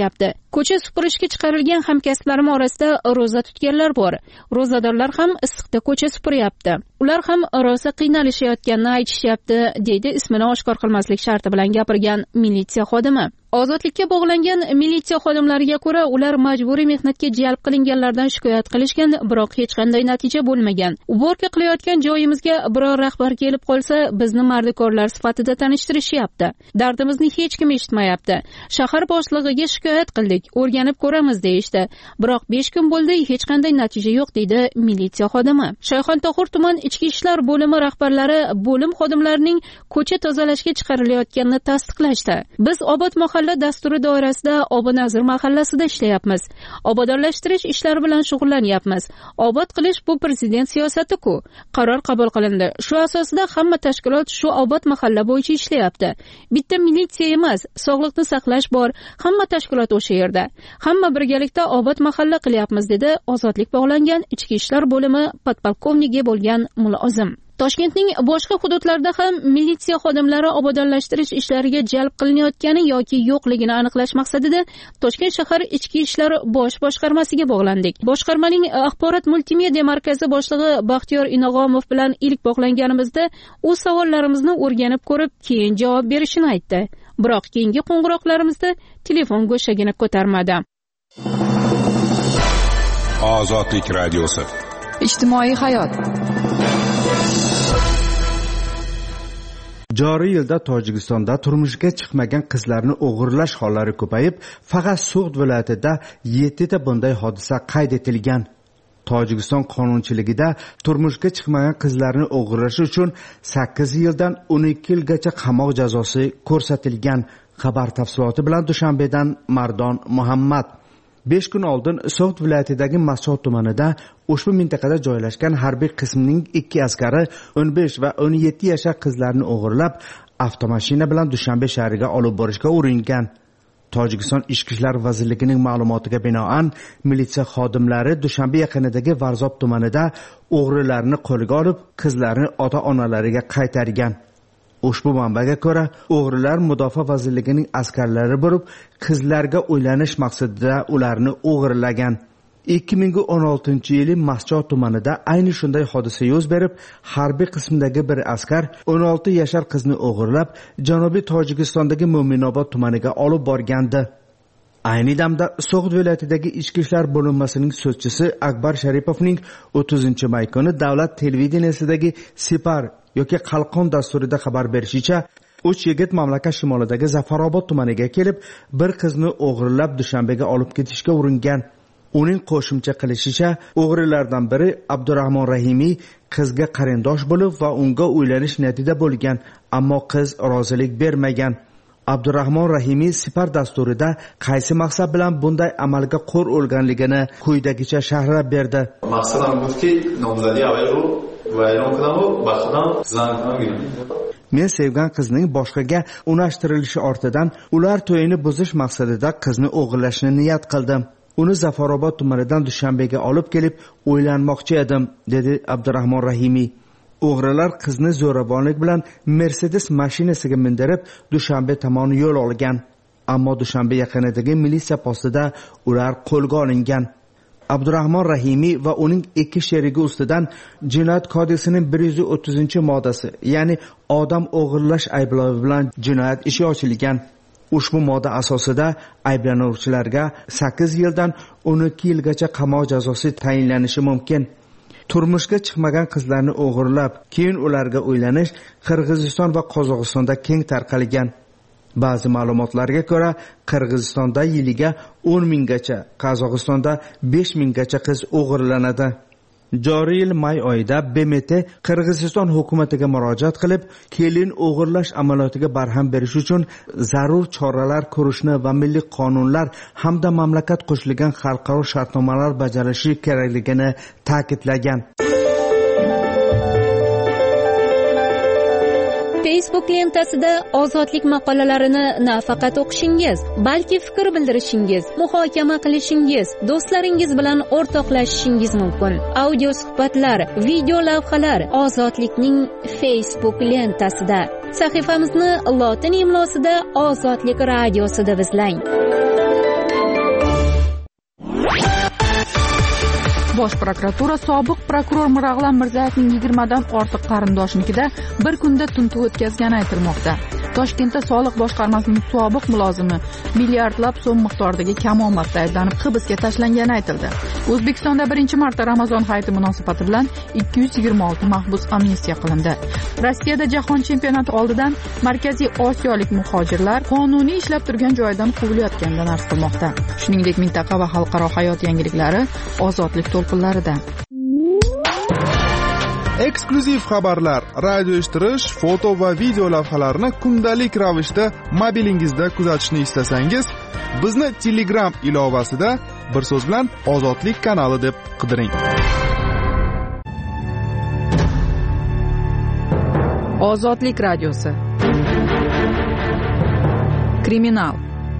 Speaker 17: Ko'cha supurishga chiqarilgan hamkasblarim orasida ro'za tutganlar bor. Ro'zadorlar ham issiqda ko'cha supuryapti. Ular ham rosa qiynalishayotganini aytishyapti, deydi ismini oshkor qilmaslik sharti bilan gapirgan militsiya xodimi. Ozodlikka bog'langan militsiya xodimlariga ko'ra, ular majburiy mehnatga jalb qilinganlardan shikoyat qilishgan, biroq hech qanday natija bo'lmagan. Uborka qilayotgan joyimizga biror rahbar kelib qolsa, bizni mardikorlar sifatida tanishtirishyapti. Dardimizni hech kim eshitmayapti. Shahar boshlig'iga shikoyat qildik, o'rganib ko'ramiz deyishdi. Biroq 5 kun bo'ldi, hech qanday natija yo'q, deydi militsiya xodimi. Shayxontohur tuman ichki ishlar bo'limi rahbarlari bo'lim xodimlarining ko'cha tozalashga chiqarilayotganini tasdiqlashdi. Biz obod mahalla dasturi doirasida Obodnazir mahallasida ishlayapmiz. Obodonlashtirish ishlari bilan shug'ullanyapmiz. Obod qilish bu prezident siyosati-ku. Qaror qabul qilindi. Shu asosida hamma tashkilot shu obod mahalla bo'yicha ishlayapti. Bitta militsiya emas, sog'liqni saqlash bor. Hamma tashkilot o'sha yerda. Hamma birgalikda obod mahalla qilyapmiz, dedi ozodlik bog'langan ichki ishlar bo'limi podpolkovnigi bo'lgan mulozim. Toshkentning boshqa hududlarida ham militsiya xodimlari obodonlashtirish ishlariga jalb qilinayotgani yoki yo'qligini aniqlash maqsadida Toshkent shahar ichki ishlar bosh boshqarmasiga bog'landik. Boshqarmaning axborot multimedia markazi boshlig'i Baxtiyor Inog'omov bilan ilk bog'langanimizda u savollarimizni o'rganib ko'rib, keyin javob berishini aytdi. Biroq keyingi qo'ng'iroqlarimizda telefon go'shagini ko'tarmadi.
Speaker 8: Ozodlik radiosi.
Speaker 4: Ijtimoiy hayot.
Speaker 16: Joriy yilda Tojikistonda turmushga chiqmagan qizlarni o'g'irlash hollari ko'payib, faqat So'g'd viloyatida 7 ta bunday hodisa qayd etilgan. Tojikiston qonunchiligida turmushga chiqmagan qizlarni o'g'irlash uchun 8 yildan 12 yilgacha qamoq jazosi ko'rsatilgan. Xabar tafsiloti bilan Dushanbedan Mardon Muhammad. 5 kun oldin So'g'd viloyatidagi Mas'ud tumanida ushbu mintaqada joylashgan harbiy qismning 2 askari 15 va 17 yashar qizlarni o'g'irlab, avtomashina bilan Dushanbe shahriga olib borishga uringan. Tojikiston Ichki ishlar vazirligining ma'lumotiga binoan, militsiya xodimlari Dushanbe yaqinidagi Varzob tumanida o'g'rilarni qo'lga olib, qizlarni ota-onalariga qaytargan. Ushbu manbaga ko'ra, o'g'rilar Mudofaa vazirligining askarlari bo'lib, qizlarga uylanish maqsadida ularni o'g'irlagan. 2016-yili Mas'ud tumanida ayni shunday hodisa yuz berib, harbiy qismdagi bir askar 16 yashar qizni o'g'irlab, Janubiy Tojikistondagi Mo'minobod tumaniga olib borgandi. Ayni damda So'g'd viloyatidagi ichki ishlar bo'linmasining so'zchisi Akbar Sharipovning 30-may kuni davlat televideniyasida Sipar yoki Qalqon dasturida xabar berishicha, 3 yigit mamlakat shimolidagi Zafarobod tumaniga kelib, bir qizni o'g'irlab Dushanbega olib ketishga uringan. Uning qo'shimcha qilishicha, o'g'rilardan biri Abdurahmon Rahimiy qizga qarindosh bo'lib va unga uylanish niyatida bo'lgan, ammo qiz rozilik bermagan. Abdurahmon Rahimiy Sipar dasturida qaysi maqsad bilan bunday amalga qo'l urganligini quyidagicha sharhlab berdi.
Speaker 18: Maqsadim buki, nomzodi avval ro vayron qildim va baxtdan zan qildim.
Speaker 16: Men sevgan qizning boshqaga unashtirilishi ortidan ular to'yini buzish maqsadida qizni o'g'irlashni niyat qildim. Uni Zafarobod tumanidan Dushanbega olib kelib, o'ylanmoqchi edim, dedi Abdurahmon Rahimiy. O'g'rilar qizni zo'ravonlik bilan Mercedes mashinasiga mindirib, Dushanbe tomon yo'l olgan. Ammo Dushanbe yaqinidagi militsiya postida ular qo'lga olingan. Abdurahmon Rahimiy va uning 2 sherigi ustidan Jinoyat kodeksining 130-moddasi, ya'ni odam o'g'irlash ayblovi bilan jinoyat ishi ochilgan. Ushbu modda asosida ayblanuvchilarga 8 yildan 12 yilgacha qamoq jazosi tayinlanishi mumkin. Turmushga chiqmagan qizlarni o'g'irlab, keyin ularga uylanish Qirg'iziston va Qozog'istonda keng tarqalgan. Ba'zi ma'lumotlarga ko'ra, Qirg'izistonda yiliga 10 minggacha, Qozog'istonda 5 minggacha qiz o'g'irlanadi. Joriy yil may oyida BMT Qirg'iziston hukumatiga murojaat qilib, kelin o'g'irlash amaliyotiga barham berish uchun zarur choralar ko'rishni va milliy qonunlar hamda mamlakat qo'shilgan xalqaro shartnomalar bajarilishi kerakligini ta'kidlagan.
Speaker 17: Facebook lentasida ozodlik maqolalarini nafaqat o'qishingiz, balki fikr bildirishingiz, muhokama qilishingiz, do'stlaringiz bilan o'rtoqlashishingiz mumkin. Audio suhbatlar, video lavhalar ozodlikning Facebook lentasida. Sahifamizni lotin imlosida Ozodlik radiosida izlang.
Speaker 4: Bosh prokuratura sobiq prokuror Mirag'lan Mirzayevning 20 dan ortiq qarindoshnikida bir kunda tintuv o'tkazgani aytilmoqda. Toshkentda soliq boshqarmasining sobiq mulozimi milliardlab so'm miqdoridagi kamomatda ayblanib hibsga tashlangani aytildi. O'zbekistonda 1-marta Ramazon hayiti munosabati bilan 226 mahbus amnistiya qilindi. Rossiyada jahon chempionati oldidan Markaziy Osiyolik muhojirlar qonuniy ishlab turgan joyidan quvilayotganidan arz qilmoqda. Shuningdek, mintaqa va xalqaro hayot yangiliklari ozodlik to'lqinlarida.
Speaker 15: Eksklyuziv xabarlar, radio eshittirish, foto va video lavhalarni kundalik ravishda mobilingizda kuzatishni istasangiz, bizni Telegram ilovasida bir so'z bilan Ozodlik kanali deb qidiring.
Speaker 4: Ozodlik radiosi. Kriminal.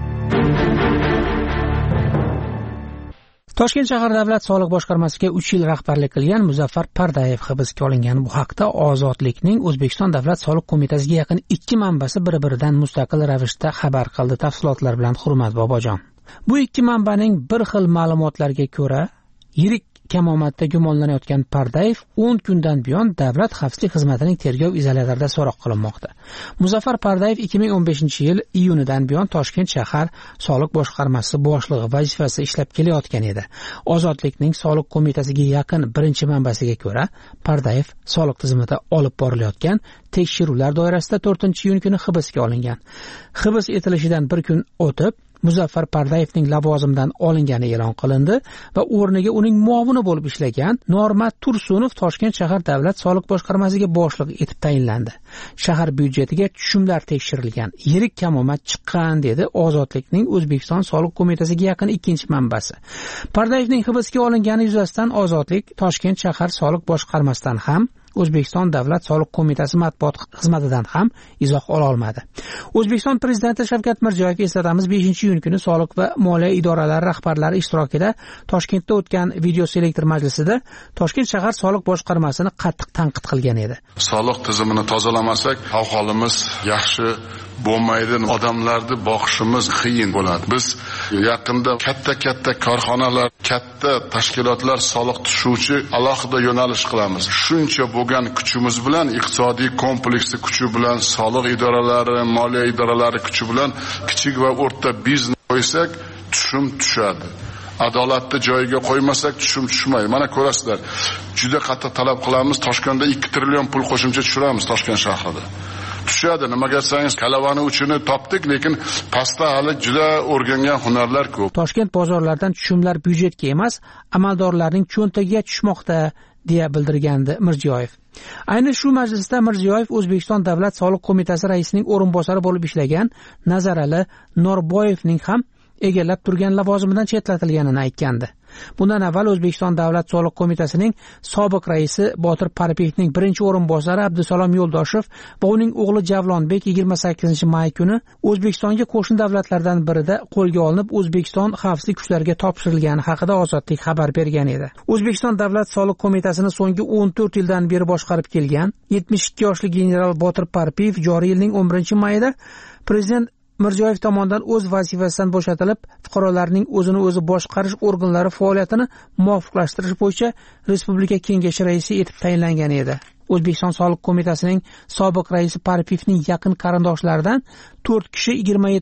Speaker 5: Toshkent shahar davlat soliq boshqarmasiga 3 yil rahbarlik qilgan Muzaffar Pardayev hibsga olingan. Bu haqda Ozodlikning O'zbekiston davlat soliq qo'mitasiga yaqin 2 manbasi bir-biridan mustaqil ravishda xabar qildi. Tafsilotlar bilan Hurmat Bobojon. Bu 2 manbaning bir xil ma'lumotlarga ko'ra, yirik kamomatda gumonlanayotgan Pardayev 10 kundan buyon davlat xavfsizlik xizmatining tergov izolyatorida so'roq qilinmoqda. Muzaffar Pardayev 2015-yil iyunidan buyon Toshkent shahar soliq boshqarmasi boshlig'i vazifasida ishlab kelayotgan edi. Ozodlikning soliq qo'mitasiga yaqin birinchi manbasiga ko'ra, Pardayev soliq tizimida olib borilayotgan tekshiruvlar doirasida 4-iyun kuni hibsga olingan. Hibs etilishidan bir kun o'tib Muzaffar Pardayevning lavozimidan olingani e'lon qilindi va o'rniga uning muovini bo'lib ishlagan Normat Tursunov Toshkent shahar davlat soliq boshqarmasiga boshliq etib tayinlandi. Shahar byudjetiga tushumlar tekshirilgan, yirik kamomat chiqqan dedi Ozodlikning O'zbekiston soliq qo'mitasiga yaqin 2-manbasi. Pardayevning hibsga olingani yuzasidan Ozodlik Toshkent shahar soliq boshqarmasidan ham O'zbekiston davlat soliq qo'mitasi matbuot xizmatidan ham izoh ola olmadi. O'zbekiston prezidenti Shavkat Mirziyoyev eslatamiz 5-iyun kuni soliq va moliya idoralari rahbarlari ishtirokida Toshkentda o'tgan video selektor majlisida Toshkent shahar soliq boshqarmasini qattiq tanqid qilgan edi.
Speaker 19: Soliq tizimini tozalamasak, ahvolimiz yaxshi bo'lmaydi, odamlarni boqishimiz qiyin bo'ladi. Biz yaqinda katta korxonalar, katta tashkilotlar soliq tushuvchi alohida yo'nalish qilamiz. Shuncha bo'lgan kuchimiz bilan, iqtisodiy kompleksi kuchi bilan, soliq idoralari, moliya idoralari kuchi bilan kichik va o'rta biznes qo'ysak, tushum tushadi. Adolatni joyiga qo'ymasak tushum tushmaydi. Mana ko'rasizlar. Juda qattiq talab qilamiz. Toshkentda 2 trillion pul qo'shimcha tushiramiz Toshkent shahrida. Tushadi. Nimaga desangiz, kalavani uchini topdik, lekin pastda hali juda o'rgangan hunarlar ko'p.
Speaker 5: Toshkent bozorlaridan tushumlar byudjetga emas, amaldorlarning cho'ntagiga tushmoqda deya bildirgandi Mirziyoyev. Ayni shu majlisda Mirziyoyev O'zbekiston davlat soliq qo'mitasi raisining o'rinbosari bo'lib ishlagan Nazarali Norboyevning ham egallab turgan lavozimidan chetlatilganini aytgandi. Bundan avval O'zbekiston davlat soliq qo'mitasining sobiq raisi Botir Parpiyevning birinchi o'rinbosari Abdusalom Yo'ldoshev va uning o'g'li Javlonbek 28-may kuni O'zbekistonga qo'shni davlatlardan birida qo'lga olinib, O'zbekiston xavfsizlik kuchlariga topshirilgani haqida Ozodlik xabar bergan edi. O'zbekiston davlat soliq qo'mitasini so'nggi 14 yildan beri boshqarib kelgan 72 yoshli general Botir Parpiyev joriy yilning 11-mayida prezident Mirziyoyev tomonidan o'z vazifasidan bo'shatilib, fuqarolarning o'zini o'zi boshqarish organlari faoliyatini muvofiqlashtirish bo'yicha Respublika Kengashi raisi etib tayinlangan edi. O'zbekiston soliq qo'mitasining sobiq raisi Parpiyevning yaqin qarindoshlaridan 4 kishi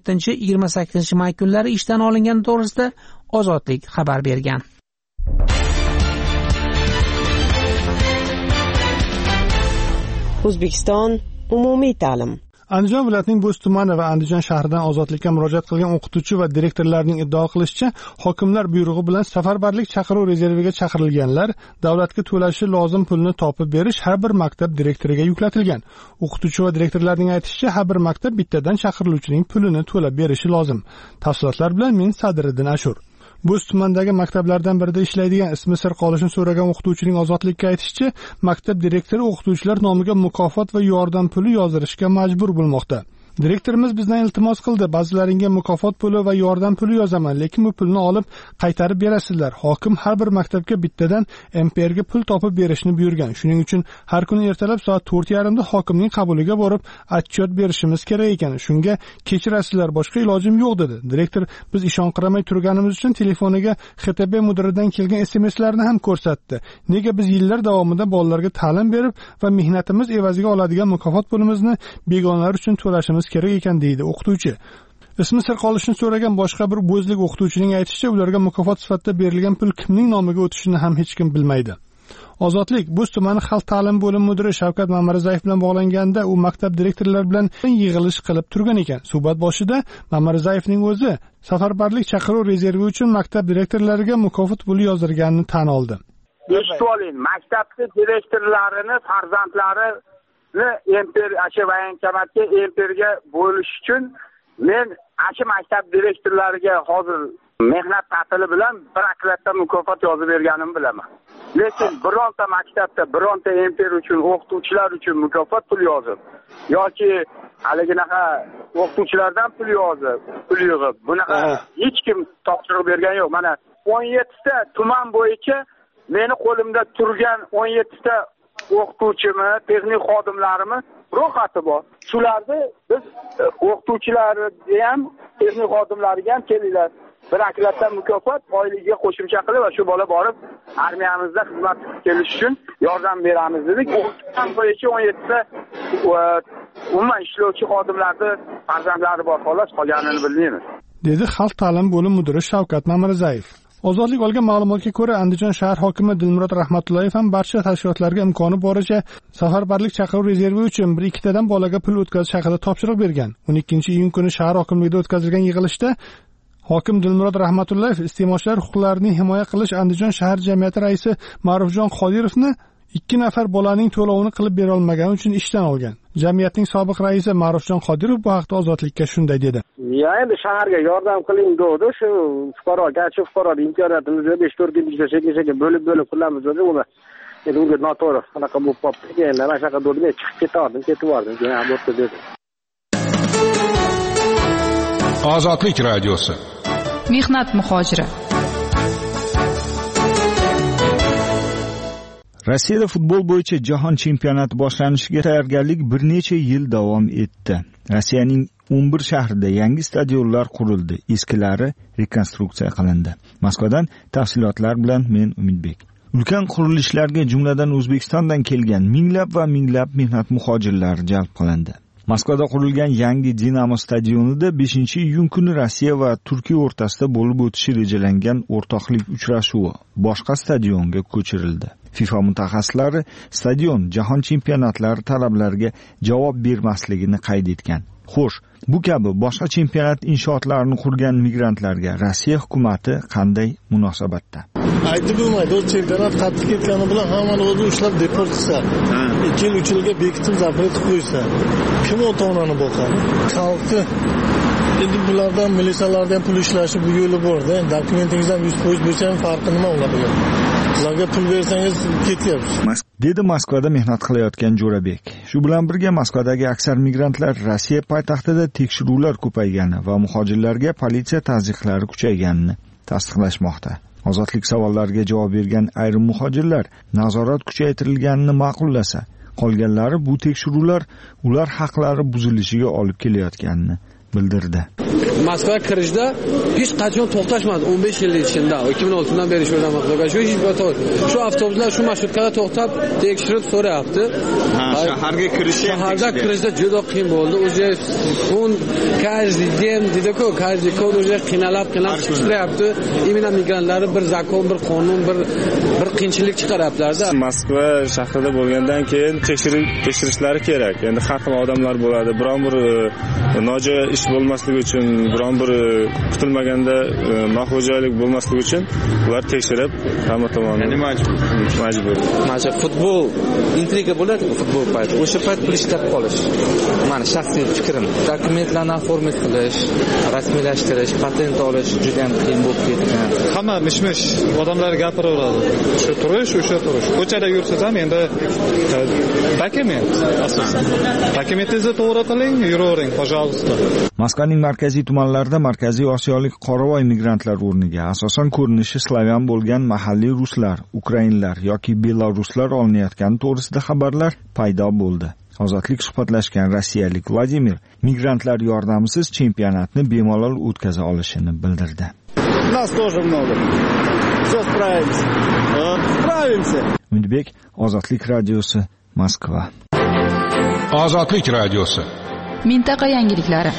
Speaker 5: 27-28 may kunlari ishdan olingani to'g'risida Ozodlik xabar bergan.
Speaker 11: O'zbekiston umumiy ta'lim.
Speaker 9: Andijon viloyatining Bo'z tumani va Andijon shahridan Ozodlikka murojaat qilgan o'qituvchi va direktorlarning iddao qilishicha, hokimlar buyrug'i bilan safarbarlik chaqiruv rezerviga chaqirilganlar davlatga to'lashi lozim pulni topib berish har bir maktab direktoriga yuklatilgan. O'qituvchi va direktorlarning aytishicha, har bir maktab bittadan chaqiriluvchining pulini to'lab berishi lozim. Tafsilotlar bilan men Sadriddin Ashur. Bo'z tumanidagi maktablardan birida ishlaydigan ismi sir qolishini so'ragan o'qituvchining Ozodlikka aytishicha, maktab direktori o'qituvchilar nomiga mukofot va yordam puli yozdirishga majbur bo'lmoqda. Direktorimiz bizdan iltimos qildi, ba'zilaringga mukofot puli va yordam puli yozaman, lekin bu pulni olib qaytarib berasizlar. Hokim har bir maktabga bittadan amperga pul topib berishni buyurgan. Shuning uchun har kuni ertalab soat 4:30 da hokimning qabuliga borib отчет berishimiz kerak ekan. Shunga kechirasizlar, boshqa ilojim yo'q dedi. Direktor biz ishonqiramay turganimiz uchun telefoniga XTB mudiridan kelgan SMSlarni ham ko'rsatdi. Nega biz yillar davomida bolalarga ta'lim berib va mehnatimiz evaziga oladigan mukofot pulimizni begonalar uchun to'lashimiz kerak ekan deydi o'qituvchi. Ismi sir qolishini so'ragan boshqa bir bo'zlik o'qituvchining aytishicha, ularga mukofot sifatida berilgan pul kimning nomiga o'tishini ham hech kim bilmaydi. Ozodlik Bo'z tumani xalq ta'lim bo'limi mudiri Shavkat Mamarazayev bilan bog'langanda u maktab direktorlari bilan yig'ilish qilib turgan ekan. Suhbat boshida Mamarazayevning o'zi safarbarlik chaqiruv rezervi uchun maktab direktorlariga mukofot puli yozdirganini tan oldi.
Speaker 20: Eshitib oling, maktabni direktorlarini farzandlarini voyenkomatga emperga bo'lish uchun men ashi maktab direktorlariga hozir mehnat ta'tili bilan bir aklatda mukofot yozib berganimni bilaman. Lekin bironta maktabda bironta emper uchun o'qituvchilar uchun mukofot pul yozib yoki haliginaqa o'qituvchilardan pul yig'ib bunaqa hech kim topshiriq bergan yo'q. Mana 17 ta tuman bo'yicha meni qo'limda turgan 17 ta o'qituvchimi, texnik xodimlarimi ro'yxati bor. Shularni biz o'qituvchilarga ham, texnik xodimlarga ham kelinglar. Bir aklatdan mukofot oyligiga qo'shimcha qilib va shu bola borib armiyamizda xizmat qilish uchun yordam beramiz dedik. O'qituvchilar bo'yicha 17 ta umuman ishlovchi xodimlarni farzandlari bor, xolos qolganini bilmaymiz.
Speaker 9: Dedi xalq ta'lim bo'limi mudiri Shavkat Mamarazayev. Ozodlik olgan ma'lumotga ko'ra, Andijon shahar hokimi Dilmurod Rahmatullayev ham barcha tashkilotlarga imkoni boricha safarbarlik chaqiruv rezervi uchun 1-2 tadan bolaga pul o'tkazish haqida topshiriq bergan. 12-iyun kuni shahar hokimligida o'tkazilgan yig'ilishda hokim Dilmurod Rahmatullayev iste'molchilar huquqlarini himoya qilish Andijon shahar jamiyati raisi Ma'rufjon Qodirovni 2 nafar bolaning to'lovini qilib bera olmagani uchun ishdan olgan. Jamiyatning sobiq raisi Ma'rufjon Qodirov bu haqda Ozodlikka shunday dedi.
Speaker 14: Endi shaharga yordam qiling dedi, shu fuqaro imkoniyatimizga 5-4 kun ichida bo'lib pullarimiz dedi. Uni endi unga noto'g'ri anaqa bo'lib qoldi. Endi mana shunaqa bo'ldi, men ketib bordim. Yana bo'pti dedi.
Speaker 8: Ozodlik radiosi.
Speaker 4: Mehnat muhojiri.
Speaker 21: Rossiyada futbol bo'yicha jahon chempionati boshlanishiga tayyorgarlik bir necha yil davom etdi. Rossiyaning 11 shahrida yangi stadionlar qurildi, eskilari rekonstruksiya qilindi. Moskvadan tafsilotlar bilan men Umidbek. Ulkan qurilishlarga jumladan O'zbekistondan kelgan minglab mehnat muhojirlari jalb qilindi. Moskvada qurilgan yangi Dinamo stadionida 5-iyun kuni Rossiya va Turkiya o'rtasida bo'lib o'tishi rejalangan o'rtoqlik uchrashuvi boshqa stadionga ko'chirildi. FIFA mutaxassislari stadion jahon chempionatlari talablariga javob bermasligini qayd etgan. Xo'sh, bu kabi boshqa chempionat inshootlarini qurgan migrantlarga Rossiya hukumatati qanday munosabatda?
Speaker 22: Aytib bo'lmaydi, o'z chempionat qattiq ketgani bilan hammani o'zi ushlab deport qilsa, 2 yil 3 yilga bekitib zapret qo'ysa, kim ota-onani boqadi? Xalqni endi bulardan militsiyalardan pul ishlashi bu yo'li bor-da. Dokumentingizdan 100% bo'lsa ham farqi nima ularga? Sizlarga pul bersangiz ketyapsiz.
Speaker 21: Dedi Moskvada mehnat qilayotgan Jo'rabek. Shu bilan birga Moskvadagi aksar migrantlar Rossiya poytaxtida tekshiruvlar ko'paygani va muhojirlarga politsiya tazyiqlari kuchayganini tasdiqlashmoqda. Ozodlik savollariga javob bergan ayrim muhojirlar nazorat kuchaytirilganini ma'qullasa, qolganlari bu tekshiruvlar ular haqlari buzilishiga olib kelayotganini bildirdi.
Speaker 23: Moskva kirishda hech qachon to'xtashmadi 15 yil ichida. 2006dan beri shu yerda Moskvaga shu avtobuslar shu marshrutkaga to'xtab tekshirib so'rayapti.
Speaker 24: Shaharga
Speaker 23: kirishda juda qiyin bo'ldi. O'zi kun каждый день dedi-ku, каждый kun o'zi qiynalib chiqaryapti. Imina migrantlarni bir zakon, bir qonun, bir qiyinchilik chiqaryapti-da.
Speaker 24: Moskva shahrida bo'lgandan keyin tekshirishlari kerak. Endi har xil odamlar bo'ladi. Biron bir nojo'ya ish bo'lmasligi uchun biron bir kutilmaganda noxo'jalik bo'lmasligi uchun ular tekshirib hamma tomonni majbur.
Speaker 2: Mana futbol intriga bo'ladi, futbol payti. O'sha payt pul ishlab qolish. Meni shaxsiy fikrim. Dokumentlarni oformit qilish, rasmiylashtirish, patent olish juda ham qiyin bo'lib ketgan.
Speaker 3: Hamma mish-mish odamlar gapiraveradi. O'sha turish. Ko'chada yursangiz ham endi dokument asosan. Dokumentingizni to'g'ri qiling, yuravering, pожалуйста.
Speaker 21: Moskvaning markaziy tumanlarida Markaziy Osiyolik qoravoy migrantlar o'rniga asosan ko'rinishi slavyan bo'lgan mahalliy ruslar, ukrainlar yoki belaruslar olinayotgani to'g'risida xabarlar paydo bo'ldi. Ozodlik suhbatlashgan rossiyalik Vladimir migrantlar yordamisiz chempionatni bemalol o'tkaza olishini bildirdi.
Speaker 3: Нас тоже много. Все справимся. Справимся.
Speaker 21: Umidbek, Ozodlik radiosi, Moskva.
Speaker 8: Ozodlik radiosi.
Speaker 4: Mintaqa yangiliklari.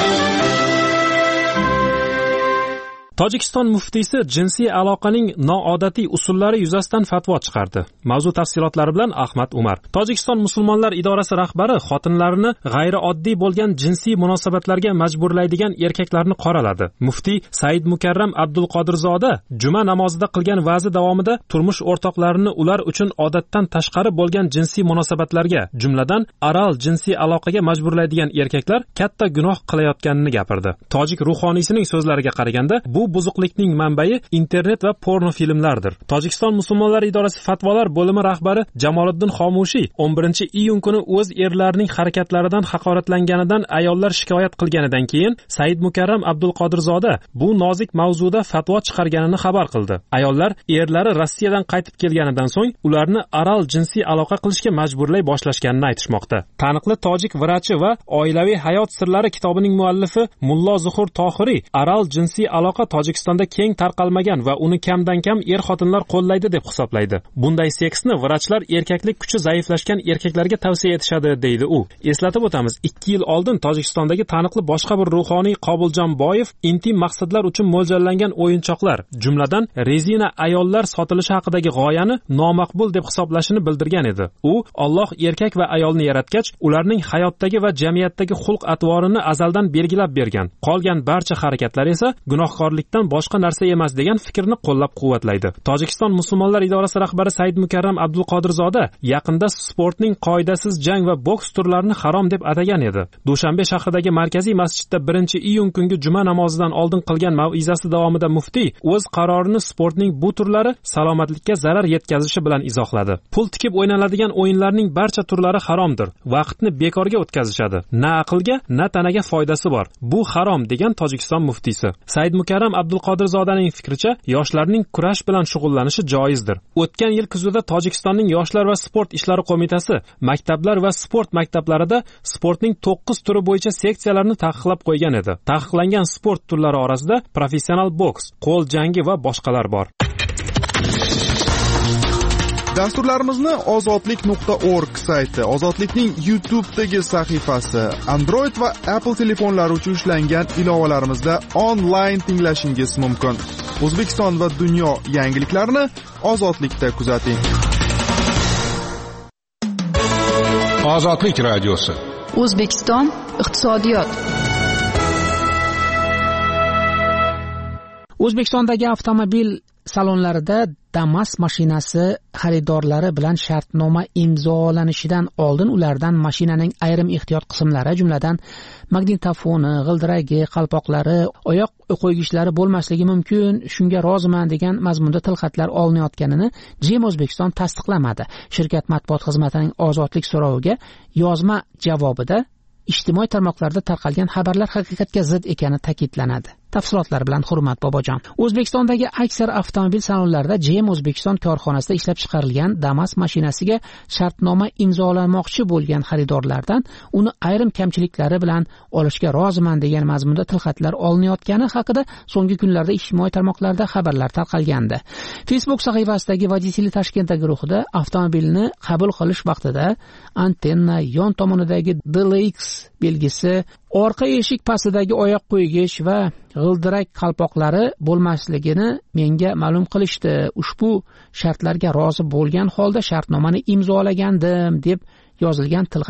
Speaker 6: Tojikiston muftiysi jinsiy aloqaning noodatiy usullari yuzasidan fatvo chiqardi. Mavzu tafsilotlari bilan Ahmad Umar. Tojikiston musulmonlar idorasi rahbari xotinlarini g'ayrioddiy bo'lgan jinsiy munosabatlarga majburlaydigan erkaklarni qoraladi. Muftiy Said Mukarram Abdulqodirzoda juma namozida qilgan va'zi davomida turmush o'rtoqlarini ular uchun odatdan tashqari bo'lgan jinsiy munosabatlarga, jumladan oral jinsiy aloqaga majburlaydigan erkaklar katta gunoh qilayotganini gapirdi. Tojik ruhoniysining so'zlariga qaraganda, bu buzuqlikning manbai internet va porno filmlardir. Tojikiston musulmonlar idorasi fatvolar bo'limi rahbari Jamoliddin Xomushiy 11-iyun kuni o'z erlarining harakatlaridan haqoratlanganidan ayollar shikoyat qilganidan keyin Said Mukarram Abdulqodirzoda bu nozik mavzuda fatvo chiqarganini xabar qildi. Ayollar erlari Rossiyadan qaytib kelganidan so'ng ularni oral jinsiy aloqa qilishga majburlay boshlashganini aytishmoqda. Taniqli tojik vrachi va oilaviy hayot sirlari kitobining muallifi Mullo Zuhur Tohiriy oral jinsiy aloqa Tojikistonda keng tarqalmagan va uni kamdan kam er-xotinlar qo'llaydi deb hisoblaydi. Bunday seksni vrachlar erkaklik kuchi zaiflashgan erkaklarga tavsiya etishadi, deydi u. Eslatib o'tamiz, 2 yil oldin Tojikistondagi taniqli boshqa bir ruhoniy Qobuljon Boyev intim maqsadlar uchun mo'ljallangan o'yinchoqlar, jumladan rezina ayollar sotilishi haqidagi g'oyani nomaqbul deb hisoblashini bildirgan edi. U Alloh erkak va ayolni yaratgach, ularning hayotdagi va jamiyatdagi xulq-atvorini azaldan belgilab bergan. Qolgan barcha harakatlar esa gunohkorlikdan boshqa narsa emas degan fikrni qo'llab-quvvatlaydi. Tojikiston musulmonlar idorasi rahbari Said Mukarram Abdulqodirzoda yaqinda sportning qoidasiz jang va boks turlarini harom deb atagan edi. Dushanbe shahridagi markaziy masjidda 1-iyun kungi juma namozidan oldin qilgan mav'izasi davomida muftiy o'z qarorini sportning bu turlari salomatlikka zarar yetkazishi bilan izohladi. Pul tikib o'ynaladigan o'yinlarning barcha turlari haromdir. Vaqtni bekorga o'tkazishadi. Na aqlga, na tanaga foydasi bor. Bu harom degan Tojikiston muftiysi. Said Mukarram Abdulqodirzodaning fikricha, yoshlarning kurash bilan shug'ullanishi joizdir. O'tgan yil kuzida Tojikistonning Yoshlar va sport ishlari qo'mitasi maktablar va sport maktablarida sportning 9 turi bo'yicha seksiyalarni taqiqlab qo'ygan edi. Taqiqlangan sport turlari orasida professional boks, qo'l jangi va boshqalar bor.
Speaker 15: Dasturlarimizni ozodlik.org sayti, Ozodlikning YouTube'dagi sahifasi, Android va Apple telefonlari uchun ishlangan ilovalarimizda onlayn tinglashingiz mumkin. O'zbekiston va dunyo yangiliklarini Ozodlikda kuzating.
Speaker 8: Ozodlik radiosi.
Speaker 4: O'zbekiston iqtisodiyot.
Speaker 5: O'zbekistondagi avtomobil salonlarida Damas mashinasi xaridorlari bilan shartnoma imzolanishidan oldin ulardan mashinaning ayrim ehtiyot qismlari, jumladan magnitofoni, g'ildiragi, qalpoqlari, oyoq qo'ygichlari bo'lmasligi mumkin, shunga roziman degan mazmunda tilxatlar olinayotganini JEM O'zbekiston tasdiqlamadi. Shirkat matbuot xizmatining ozodlik so'roviga yozma javobida ijtimoiy tarmoqlarda tarqalgan xabarlar haqiqatga zid ekani ta'kidlanadi. Tafsilotlar bilan Hurmat Bobojon. O'zbekistondagi aksar avtomobil salonlarida JEM O'zbekiston korxonasida ishlab chiqarilgan Damas mashinasiga shartnoma imzolamoqchi bo'lgan xaridorlardan uni ayrim kamchiliklari bilan olishga roziman degan mazmunda tilxatlar olinayotgani haqida so'nggi kunlarda ijtimoiy tarmoqlarda xabarlar tarqalgandi. Facebook sahifasidagi Vodители Toshkent guruhida avtomobilni qabul qilish vaqtida antenna, yon tomonidagi DLX belgisi, orqa eshik pastidagi oyoq qo'ygich va g'ildirak qalpoqlari bo'lmasligini menga ma'lum qilishdi. Ushbu shartlarga rozi bo'lgan holda shartnomani imzolagandim deb yozilgan tilxat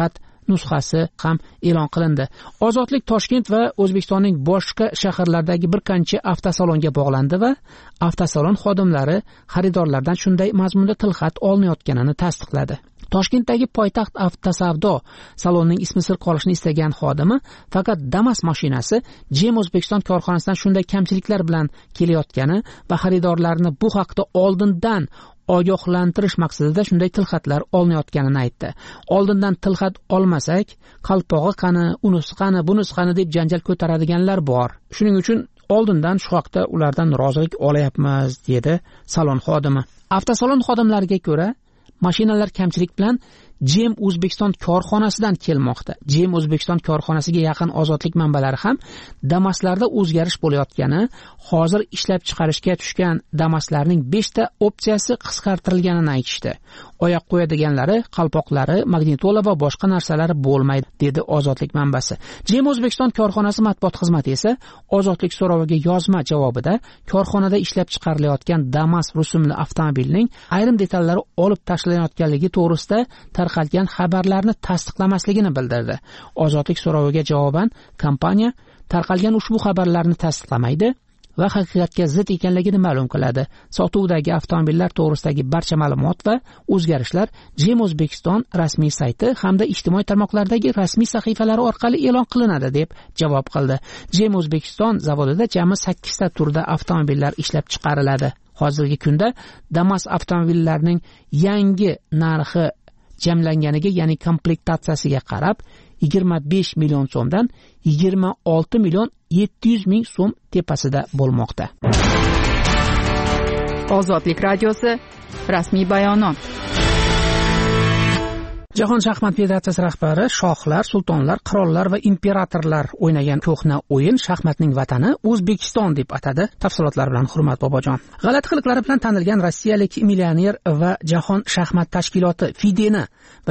Speaker 5: nusxasi ham e'lon qilindi. Ozodlik Toshkent va O'zbekistonning boshqa shaharlaridagi bir qancha avtosalonga bog'landi va avtosalon xodimlari xaridorlardan shunday mazmunda tilxat olinayotganini tasdiqladi. Toshkentdagi poytaxt avtosavdo salonining ismi sir qolishini istagan xodimi faqat Damas mashinasi Jem O'zbekiston korxonasidan shunday kamchiliklar bilan kelayotgani va xaridorlarni bu haqda oldindan ogohlantirish maqsadida shunday tilxatlar olinayotganini aytdi. Oldindan tilxat olmasak, qalpog'i qani, unisi qani, bunisi qani deb janjal ko'taradiganlar bor. Shuning uchun oldindan shu haqda ulardan rozilik olayapmiz, dedi salon xodimi. Avtosalon xodimlariga ko'ra, mashinalar kamchilik bilan Jem O'zbekiston korxonasidan kelmoqda. Jem O'zbekiston korxonasiga yaqin ozodlik manbalari ham Damaslarda o'zgarish bo'layotgani, hozir ishlab chiqarishga tushgan Damaslarning 5 ta opsiyasi qisqartirilganini aytishdi. Oyoq qo'yadiganlari, qalpoqlari, magnitola va boshqa narsalari bo'lmaydi, dedi ozodlik manbasi. Jem O'zbekiston korxonasi matbuot xizmati esa ozodlik so'roviga yozma javobida korxonada ishlab chiqarilayotgan Damas rusumli avtomobilning ayrim detallari olib tashlanayotganligi to'g'risida tarqalgan xabarlarni tasdiqlamasligini bildirdi. Ozodlik so'roviga javoban kompaniya tarqalgan ushbu xabarlarni tasdiqlamaydi va haqiqatga zid ekanligini ma'lum qiladi. Sotuvdagi avtomobillar to'g'risidagi barcha ma'lumot va o'zgarishlar Jem O'zbekiston rasmiy sayti hamda ijtimoiy tarmoqlardagi rasmiy sahifalari orqali e'lon qilinadi, deb javob qildi. Jem O'zbekiston zavodida jami 8 ta turda avtomobillar ishlab chiqariladi. Hozirgi kunda Damas avtomobillarining yangi narxi jamlanganiga, ya'ni komplektatsiyasiga qarab 25 million so'mdan 26 million 700 ming so'm tepasida bo'lmoqda.
Speaker 4: Ozodlik radiosi rasmiy bayonot.
Speaker 5: Jahon shaxmat federatsiyasi rahbari shohlar, sultonlar, qirollar va imperatorlar o'ynagan ko'hna o'yin shaxmatning vatani O'zbekiston deb atadi. Tafsilotlar bilan Hurmat Bobojon. G'alati qiliqlari bilan tanilgan rossiyalik millioner va jahon shaxmat tashkiloti FIDEni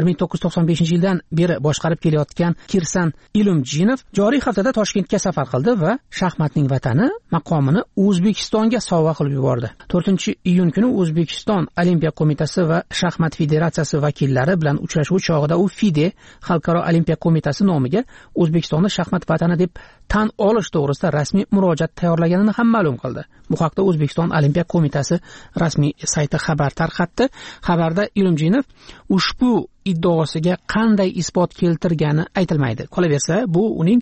Speaker 5: 1995-yildan beri boshqarib kelayotgan Kirsan Ilumjinov joriy haftada Toshkentga safar qildi va shaxmatning vatani maqomini O'zbekistonga sovg'a qilib yubordi. 4-iyun kuni O'zbekiston Olimpiya qo'mitasi va shaxmat federatsiyasi vakillari bilan uchrashuv chog'ida u FIDE Xalqaro Olimpiya qo'mitasi nomiga O'zbekistonni shaxmat vatani deb tan olish to'g'risida rasmiy murojaat tayyorlaganini ham ma'lum qildi. Bu haqda O'zbekiston Olimpiya qo'mitasi rasmiy sayti xabar tarqatdi. Xabarda Ilumjinov ushbu iddaosiga qanday isbot keltirgani aytilmaydi. Qolaversa, bu uning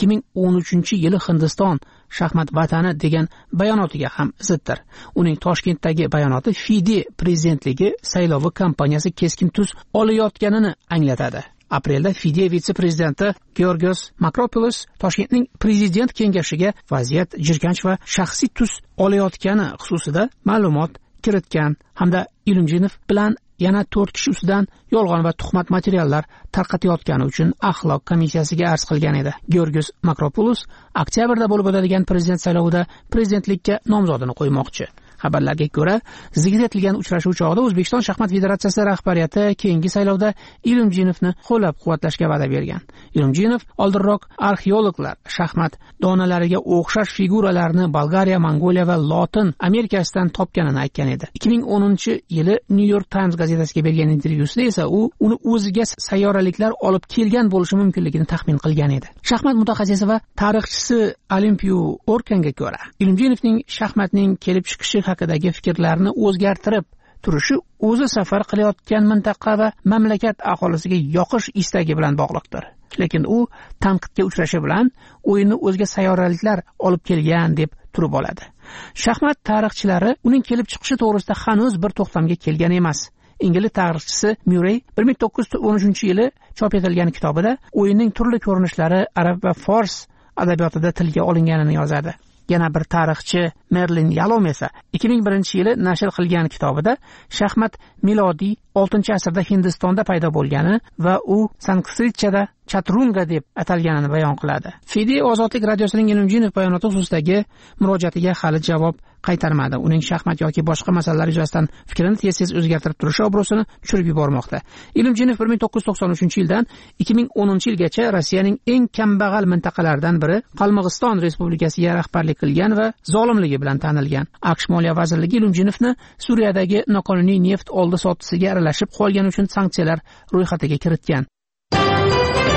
Speaker 5: 2013-yili Hindiston shaxmat vatani degan bayonotiga ham ziddir. Uning Toshkentdagi bayonoti FIDE prezidentligi saylovi kampaniyasi keskin tus olayotganini anglatadi. Aprelda FIDE vitse-prezidenti Georgios Makropoulos Toshkentning prezident kengashiga vaziyat jirkanch va shaxsiy tus olayotgani xususida ma'lumot kiritgan hamda Ilumjinov bilan yana 4 kishi ustidan yolg'on va tuhmat materiallar tarqatayotgani uchun axloq komissiyasiga arz qilgan edi. Georgios Makropoulos oktyabrda bo'lib o'tadigan prezident saylovida prezidentlikka nomzodini qo'ymoqchi. Xabarlarga ko'ra, zikr etilgan uchrashuv chog'ida O'zbekiston shaxmat federatsiyasi rahbariyati keyingi saylovda Ilumjinovni qo'llab-quvvatlashga va'da bergan. Ilumjinov oldinroq arxeologlar shaxmat donalariga o'xshash figuralarni Bolgariya, Mongoliya va Lotin Amerikasidan topganini aytgan edi. 2010-yili New York Times gazetasiga bergan intervyusida esa u uni o'ziga sayyoraliklar olib kelgan bo'lishi mumkinligini taxmin qilgan edi. Shaxmat mutaxassisi va tarixchisi Olimpiya Orkanga ko'ra, Ilumjinovning shaxmatning kelib chiqishi haqidagi fikrlarni o'zgartirib turishi o'zi safar qilayotgan mintaqa va mamlakat aholisiga yoqish istagi bilan bog'liqdir. Lekin u tanqidga uchrashi bilan o'yinni o'zga sayyoraliklar olib kelgan deb turib oladi. Shaxmat tarixchilari uning kelib chiqishi to'g'risida hanuz bir to'xtamga kelgan emas. Ingliz tarixchisi Murray 1913-yili chop etilgan kitobida o'yinning turli ko'rinishlari arab va fors adabiyotida tilga olinganini yozadi. Yana bir tarixchi Merlin Yalom esa 2001-yili nashr qilgan kitobida shaxmat milodiy 6-asrda Hindistonda paydo bo'lgani va u Sanskritchada chaturunga deb atalganini bayon qiladi. FIDE Ozodlik radiosining Ilumjinov bayonoti xususidagi murojaatiga hali javob qaytarmadi. Uning shaxmat yoki boshqa masalalar yuzasidan fikrini tez-tez o'zgartirib turishi obro'sini tushirib yubormoqda. Ilumjinov 1993-yildan 2010-yilgacha Rossiyaning eng kambag'al mintaqalaridan biri Qalmog'iston Respublikasiga rahbarlik qilgan va zolimligi bilan tanilgan. AQSh Moliya vazirligi Ilumjinovni Suriyadagi noqonuniy neft oldi-sottisiga aralashib qolgani uchun sanksiyalar ro'yxatiga kiritgan.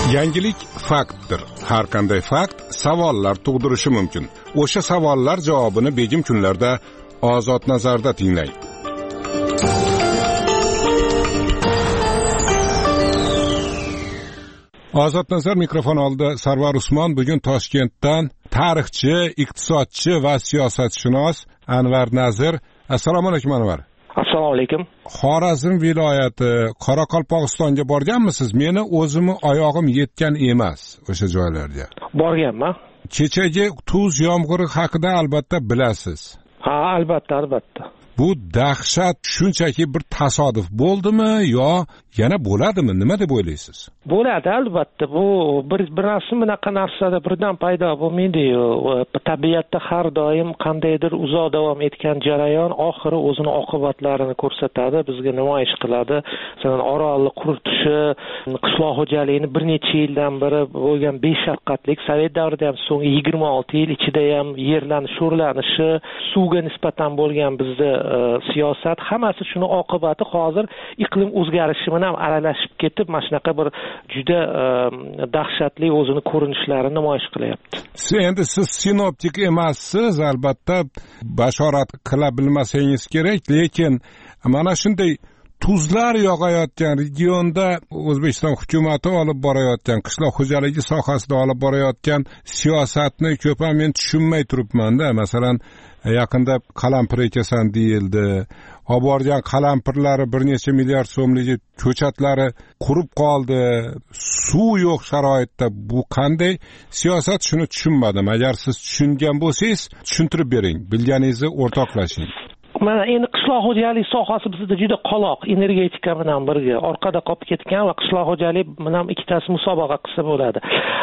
Speaker 8: Yangilik faktdir. Har qanday fakt savollar tug'dirishi mumkin. O'sha savollar javobini begim kunlarda Ozod nazarda tinglang. Ozod nazar mikrofon oldida Sarvar Usmon. Bugun Toshkentdan tarixchi, iqtisodchi va siyosatshunos Anvar Nazir. Assalomu alaykum Anvar.
Speaker 1: Assalomu alaykum.
Speaker 8: Xorazm viloyati Qoraqalpog'istonga borganmisiz? Meni o'zimni oyog'im yetgan emas o'sha joylarga.
Speaker 1: Borganman.
Speaker 8: Kechagi tuz yomg'iri haqida albatta bilasiz.
Speaker 1: Ha, albatta.
Speaker 8: Bu dahshat shunchaki bir tasodif bo'ldimi yo yana bo'ladimi? Nima deb o'ylaysiz?
Speaker 1: Bo'ladi albatta. Bu bir narsa bunaqa narsada birdan paydo bo'lmaydi-yu. Tabiatda har doim qandaydir uzoq davom etgan jarayon oxiri o'zini oqibatlarini ko'rsatadi, bizga namoyish qiladi. Masalan, Orolni quritishi, qishloq xo'jaligini bir necha yildan beri bo'lgan beshafqatlik, Sovet davrida ham so'nggi 26 yil ichida ham yerlarning sho'rlanishi, suvga nisbatan bo'lgan bizda siyosat, hammasi shuni oqibati hozir iqlim o'zgarishi bilan aralashib ketib, mana shunaqa bir juda dahshatli o'zini ko'rinishlarini namoyish qilyapti.
Speaker 8: Endi siz sinoptik emassiz, albatta bashorat qila bilmasangiz kerak, lekin mana shunday tuzlar yog'ayotgan regionda O'zbekiston hukumati olib borayotgan, qishloq xo'jaligi sohasida olib borayotgan siyosatni ko'p ham men tushunmay turibman-da. Masalan, yaqinda qalampir ekasan deyildi. Olib borgan qalampirlari bir necha milliard so'mlik ko'chatlari qurib qoldi. Suv yo'q sharoitda. Bu qanday siyosat, shuni tushunmadim. Agar siz tushungan bo'lsangiz, tushuntirib bering. Bilganingizni o'rtoqlashing.
Speaker 1: Mana endi qishloq xo'jalik sohasi bizda juda qoloq, energetika bilan birga orqada qolib ketgan va qishloq xo'jalik bilan ikkitasi musobaqa qilsa bo'ladi.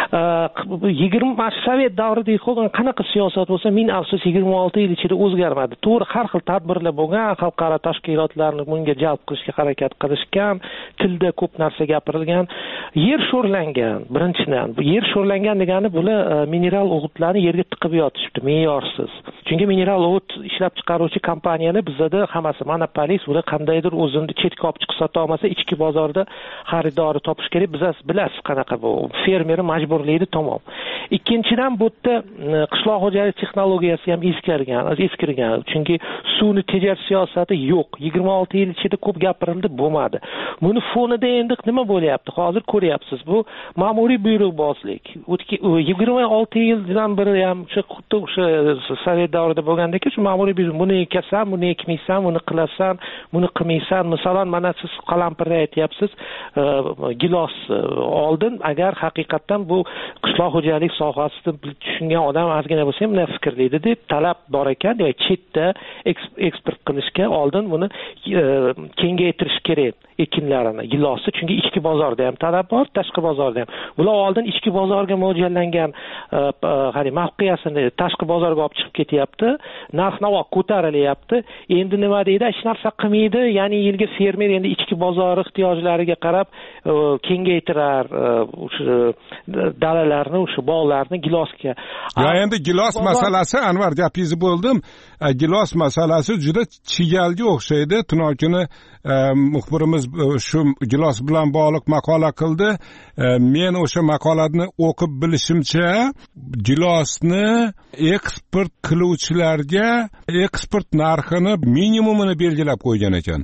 Speaker 1: 20 Sovet davridagi bo'lgan qanaqa siyosat bo'lsa, men afsus 26 yil ichida o'zgarmadi. To'g'ri, har xil tadbirlar bo'lgan, xalqaro tashkilotlarni bunga jalb qilishga harakat qilishgan, tilda ko'p narsa gapirilgan. Yer sho'rlangan, birinchidan. Bu yer sho'rlangan degani bular mineral o'g'itlarni yerga tiqib yotishibdi, me'yorsiz. Chunki mineral o'g'it ishlab chiqaruvchi kompaniyani bizda hammasi monopolist, ular qandaydir o'zini chetga olib chiqib sota olmasa, ichki bozorda xaridori topish kerak. Bilasiz qanaqa bu. Fermer majburlaydi, tamom. Ikkinchidan bu yerda qishloq xo'jaligi texnologiyasi ham eskirgan. Chunki suvni tejarish siyosati yo'q. 26 yil ichida ko'p gapirildi, bo'lmadi. Buni fonida endi nima bo'lyapti? Hozir ko'ryapsiz, bu ma'muriy buyruqbozlik. 26 yildan beri ham o'sha Sovet davrida bo'lgandek, shu ma'muriy buyruq, buni ekasan, buni ekmaysan, buni qilasan, buni qilmaysan. Masalan, mana siz qalampirni aytyapsiz, gilos oldin agar haqiqatdan bu qishloq xo'jalik sohasida tushungan odam ozgina bo'lsa ham bunday fikrlaydi deb talab bor ekan, chetda eksport qilishga oldin buni kengaytirish kerak ekinlarini, gilosni, chunki ichki bozorda ham talab bor, tashqi bozorda ham. Bular oldin ichki bozorga mo'ljallangan mavqiyasini tashqi bozorga olib chiqib ketyapti, narx-navo ko'tarilyapti. Endi nima deydi? Hech narsa qilmaydi. Ya'ni yilga fermer endi ichki bozor ehtiyojlariga qarab kengaytirar o'sha dalalarni, o'sha bog'larni gilosga.
Speaker 8: Ya endi gilos masalasi, Anvar, gapingizni bo'ldim. Gilos masalasi juda chigalga o'xshaydi. Tunokini muxbirimiz shu gilos bilan bog'liq maqola qildi. Men o'sha maqolani o'qib bilishimcha, gilosni eksport qiluvchilarga eksport narxini minimumini belgilab qo'ygan ekan.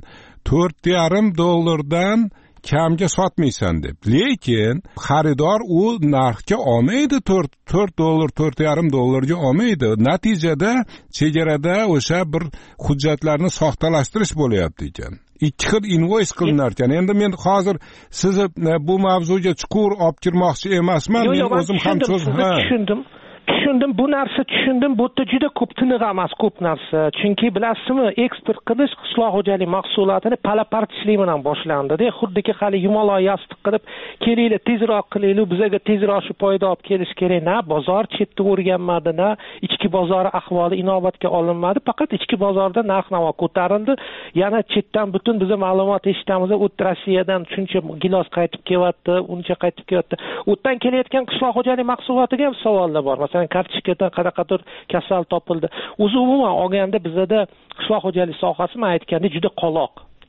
Speaker 8: $4.5 kamga sotmaysan deb. Lekin xaridor u narxga olmaydi, $4, $4.5 olmaydi. Natijada chegarada o'sha bir hujjatlarni soxtalashtirish bo'lyapti ekan. Ikki xil invoys qilinar ekan. Endi men hozir sizni bu mavzuga chuqur olib kirmoqchi emasman. Men o'zim ham
Speaker 1: tushundim, bu narsa tushundim. Bu yerda juda ko'p tiniq emas, ko'p narsa. Chunki bilasizmi, eksport qilish qishloq xo'jalik mahsulotini palapartishlik bilan boshlandi-da. Xuddiki hali Himolay yostiq qilib, kelinglar tezroq qilaylik, bizga tezroq shu foyda olib kelish kerak. Na bozor chetda o'rganmadi, na ichki bozor ahvoli inobatga olinmadi. Faqat ichki bozorda narx-navo ko'tarildi. Yana chetdan butun biz ma'lumot eshitamiz, Rossiyadan shuncha gilos qaytib kelyapti, uncha qaytib kelyapti. O'tdan kelayotgan qishloq xo'jalik mahsulotiga ham savollar bor. Masalan, kartochkadan qanaqadir kasal topildi. O'zi umuman olganda bizda qishloq xo'jalik sohasi men aytgandek juda qoloq.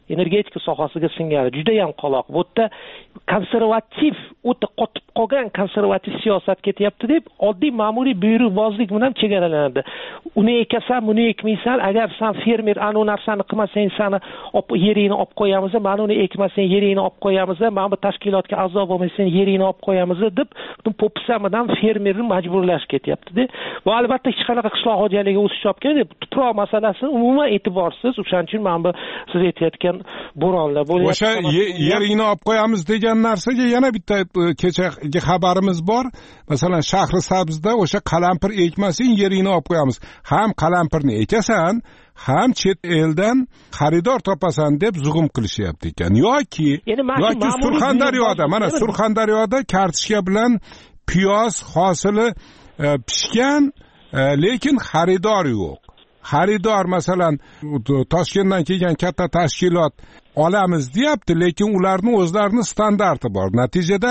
Speaker 1: energetika sohasiga singari juda ham qoloq. Bu yerda konservativ, o'ta qotib qolgan konservativ siyosat ketyapti deb oddiy ma'muriy buyruqbozlik bilan chegaralanadi. Uni ekasan, buni ekmaysan, agar sen fermer ana bu narsani qilmasang, seni yeringni olib qo'yamiz, mana uni ekmasang yeringni olib qo'yamiz, mana bu tashkilotga a'zo bo'lmasang yeringni olib qo'yamiz deb butun popisa bilan fermerni majburlash ketyapti-da. Bu albatta hech qanaqa qishloq xo'jaligi o'sish olib keladi. Tuproq masalasi umuman e'tiborsiz. O'shaning uchun mana bu siz aytayotgan bo'ronlar bo'lyapti.
Speaker 8: O'sha yeringni olib qo'yamiz degan narsaga yana bitta kechagi xabarimiz bor. Masalan, Shahrisabzda o'sha qalampir ekmasang yeringni olib qo'yamiz. Ham qalampirni ekasan, ham chet eldan xaridor topasan deb zug'um qilishyapti ekan. Yoki Surxondaryoda, mana Surxondaryoda kartoshka bilan piyoz hosili pishgan, lekin xaridor yo'q. Xaridor masalan Toshkentdan kelgan katta tashkilot olamiz deyapti, lekin ularning o'zlarini standarti bor. Natijada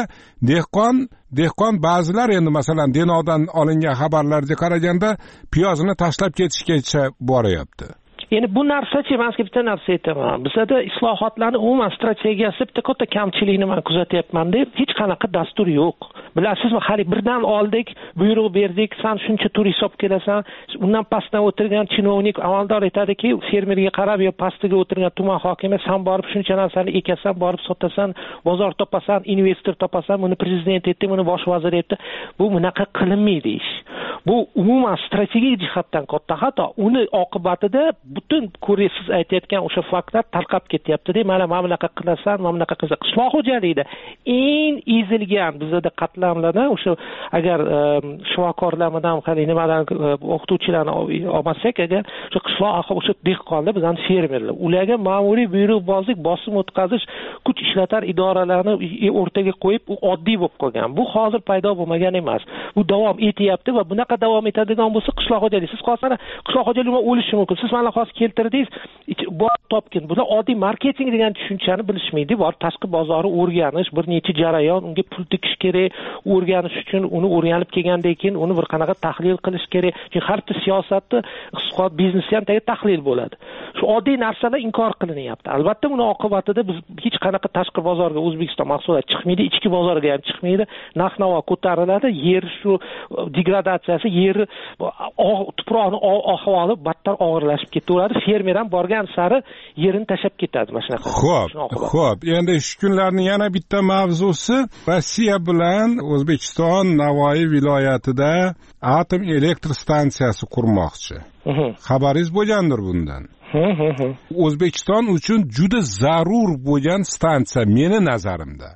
Speaker 8: dehqon ba'zilar endi masalan Denodan olingan xabarlarga qaraganda piyozni tashlab ketishgacha boryapti.
Speaker 1: Endi bu narsa-chi, men sizga bitta narsa aytaman. Bizda islohotlarning umuman strategiyasi bitta katta kamchilikni men kuzatyapman deb hech qanaqa dastur yo'q. Bilasizmi, hali birdan oldik, buyruq berdik, sen shuncha turist olib kelasan, undan pastdan o'tirgan chinovnik amaldor aytadiki, fermerga qarab yo pastiga o'tirgan tuman hokimi, sen borib shuncha narsani ekasan, borib sotasan, bozor topasan, investor topasan, buni prezident aytdi, buni bosh vazir aytdi. Bu bunaqa qilinmaydi ish. Bu umuman strategik jihatdan katta xato. Uni oqibatida butun ko'rasiz aytayotgan o'sha faktlar tarqab ketyapti-da. Mana bunaqa qilasan, mana bunaqa qilsa. Qishloq xo'jaligida eng ezilgan bizda qatlamlardan o'sha agar shifokorlar bilan hali nimadan o'qituvchilarni olmasak, agar o'sha qishloq o'sha dehqonlar bizdan fermerlar, ularga ma'muriy buyruqbozlik, bosim o'tkazish, kuch ishlatar idoralarni o'rtaga qo'yib, u oddiy bo'lib qolgan. Bu hozir paydo bo'lmagan emas. Bu davom etyapti va bunaqa davom etadigan bo'lsa qishloq xo'jaligi, siz qolsana qishloq xo'jaligi o'lishi mumkin. Siz mana hozir keltirdingiz, bor topkin. Bular oddiy marketing degan tushunchani bilishmaydi. Bor tashqi bozorni o'rganish, bir necha jarayon, unga pul tikish kerak, o'rganish uchun uni o'rganib kelgandan keyin uni bir qanaqa tahlil qilish kerak. Chunki har bir siyosatni, iqtisod, biznesni ham tahlil bo'ladi. Shu oddiy narsalar inkor qilinyapti. Albatta buni oqibatida biz hech qanaqa tashqi bozorga O'zbekiston mahsulotlari chiqmaydi, ichki bozorga ham chiqmaydi. Narx-navo ko'tariladi, yer shu degradatsiyasi, yer tuproqning ahvoli battar og'irlashib ketaveradi. Fermer ham borgan sari yerini tashab ketadi mana shunaqa.
Speaker 8: Xo'p, endi shu kunlarning yana bitta mavzusi Rossiya bilan O'zbekiston Navoiy viloyatida atom elektr stansiyasi qurmoqchi. Xabaringiz bo'lgandir bundan. O'zbekiston uchun juda zarur bo'lgan stansiya meni nazarimda.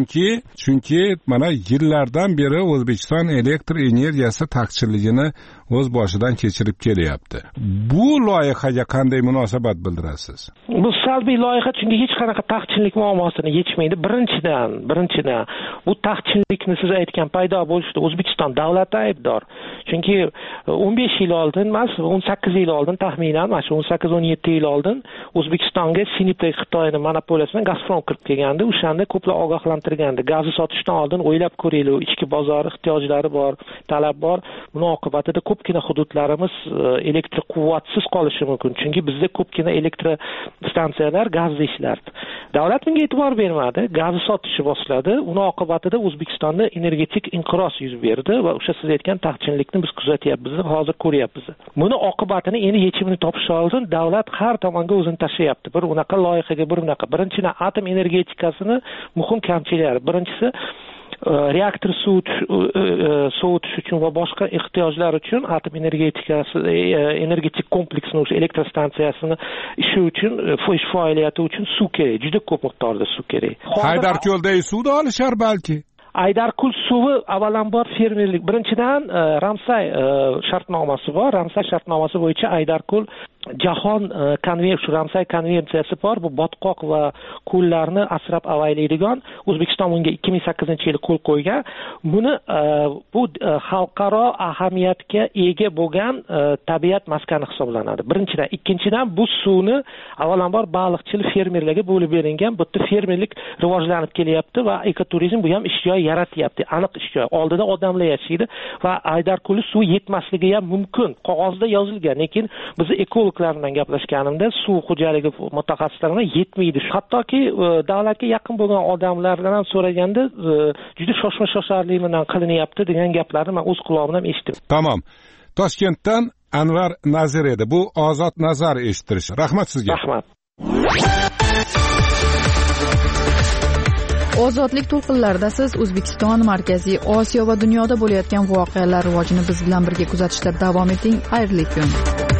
Speaker 8: Chunki mana yillardan beri O'zbekiston elektr energiyasi taqchilligini o'z boshidan kechirib kelyapti. Bu loyihaga qanday munosabat bildirasiz?
Speaker 1: Bu salbiy loyiha, chunki hech qanaqa taqchillik muammosini yechmaydi. Birinchidan bu taqchillikni siz aytgan paydo bo'lishda O'zbekiston davlati aybdor. Chunki 15 yil oldin emas, 18 yil oldin taxminan, mana shu 18-17 yil oldin O'zbekistonga Sinopec Xitoyning monopoliyasidan Gazprom kirib kelgandi. O'shanda ko'plar ogohlantirgandi. Gazni sotishdan oldin o'ylab ko'ringlar, ichki bozor ehtiyojlari bor, talab bor. Buni oqibatida ko'pgina hududlarimiz elektr quvvatsiz qolishi mumkin. Chunki bizda ko'pgina elektr stansiyalar gazda ishlardi. Davlat bunga e'tibor bermadi, gazni sotishni boshladi. Uni oqibatida O'zbekistonda energetik inqiroz yuz berdi va o'sha siz aytgan taqchillikni biz kuzatyapmiz, hozir ko'ryapmiz. Buni oqibatini endi yechimini topish uchun davlat har tomonga o'zini tashlayapti. Bir unaqa loyihaga bir unaqa. Birinchidan atom energetikasini muhim kamchiliklari. Birinchisi reaktor sovutish uchun va boshqa ehtiyojlar uchun atom energetikasi energetik kompleksni o'sha elektr stansiyasini ishi uchun faoliyati uchun suv kerak, juda ko'p miqdorda suv kerak.
Speaker 8: Haydarko'ldagi suvni olishar balki.
Speaker 1: Aydarko'l suvi avvalambor fermerlik. Birinchidan Ramsay shartnomasi bor. Ramsay shartnomasi bo'yicha Aydarko'l jahon Ramsay konvensiyasi bor. Bu botqoq va ko'llarni asrab avaylaydigan. O'zbekiston bunga 2008-yil qo'l qo'ygan. Buni bu xalqaro ahamiyatga ega bo'lgan tabiat maskani hisoblanadi. Birinchidan, ikkinchidan bu suvni avvalambor baliqchilik fermerlarga bo'lib berilgan. Bu yerda fermerlik rivojlanib kelyapti va ekoturizm bu ham ish joyi yaratyapti. Aniq ish joyi. Oldida odamlar yashaydi va Aydarko'l suvi yetmasligi ham mumkin. Qog'ozda yozilgan, lekin biz ekolog ekologlari bilan gaplashganimda suv xo'jaligi mutaxassislari bilan yetmaydi. Hattoki davlatga yaqin bo'lgan odamlardan ham so'raganda juda shoshma-shosharlik bilan qilinyapti degan gaplarni men o'z quloqimdan eshitdim.
Speaker 8: Tamom. Toshkentdan Anvar Nazir edi. Bu Ozod Nazar eshittirish. Rahmat sizga.
Speaker 1: Rahmat.
Speaker 4: Ozodlik to'lqinlarida siz O'zbekiston, Markaziy Osiyo va dunyoda bo'layotgan voqealar rivojini biz bilan birga kuzatishda davom eting. Xayrli kun.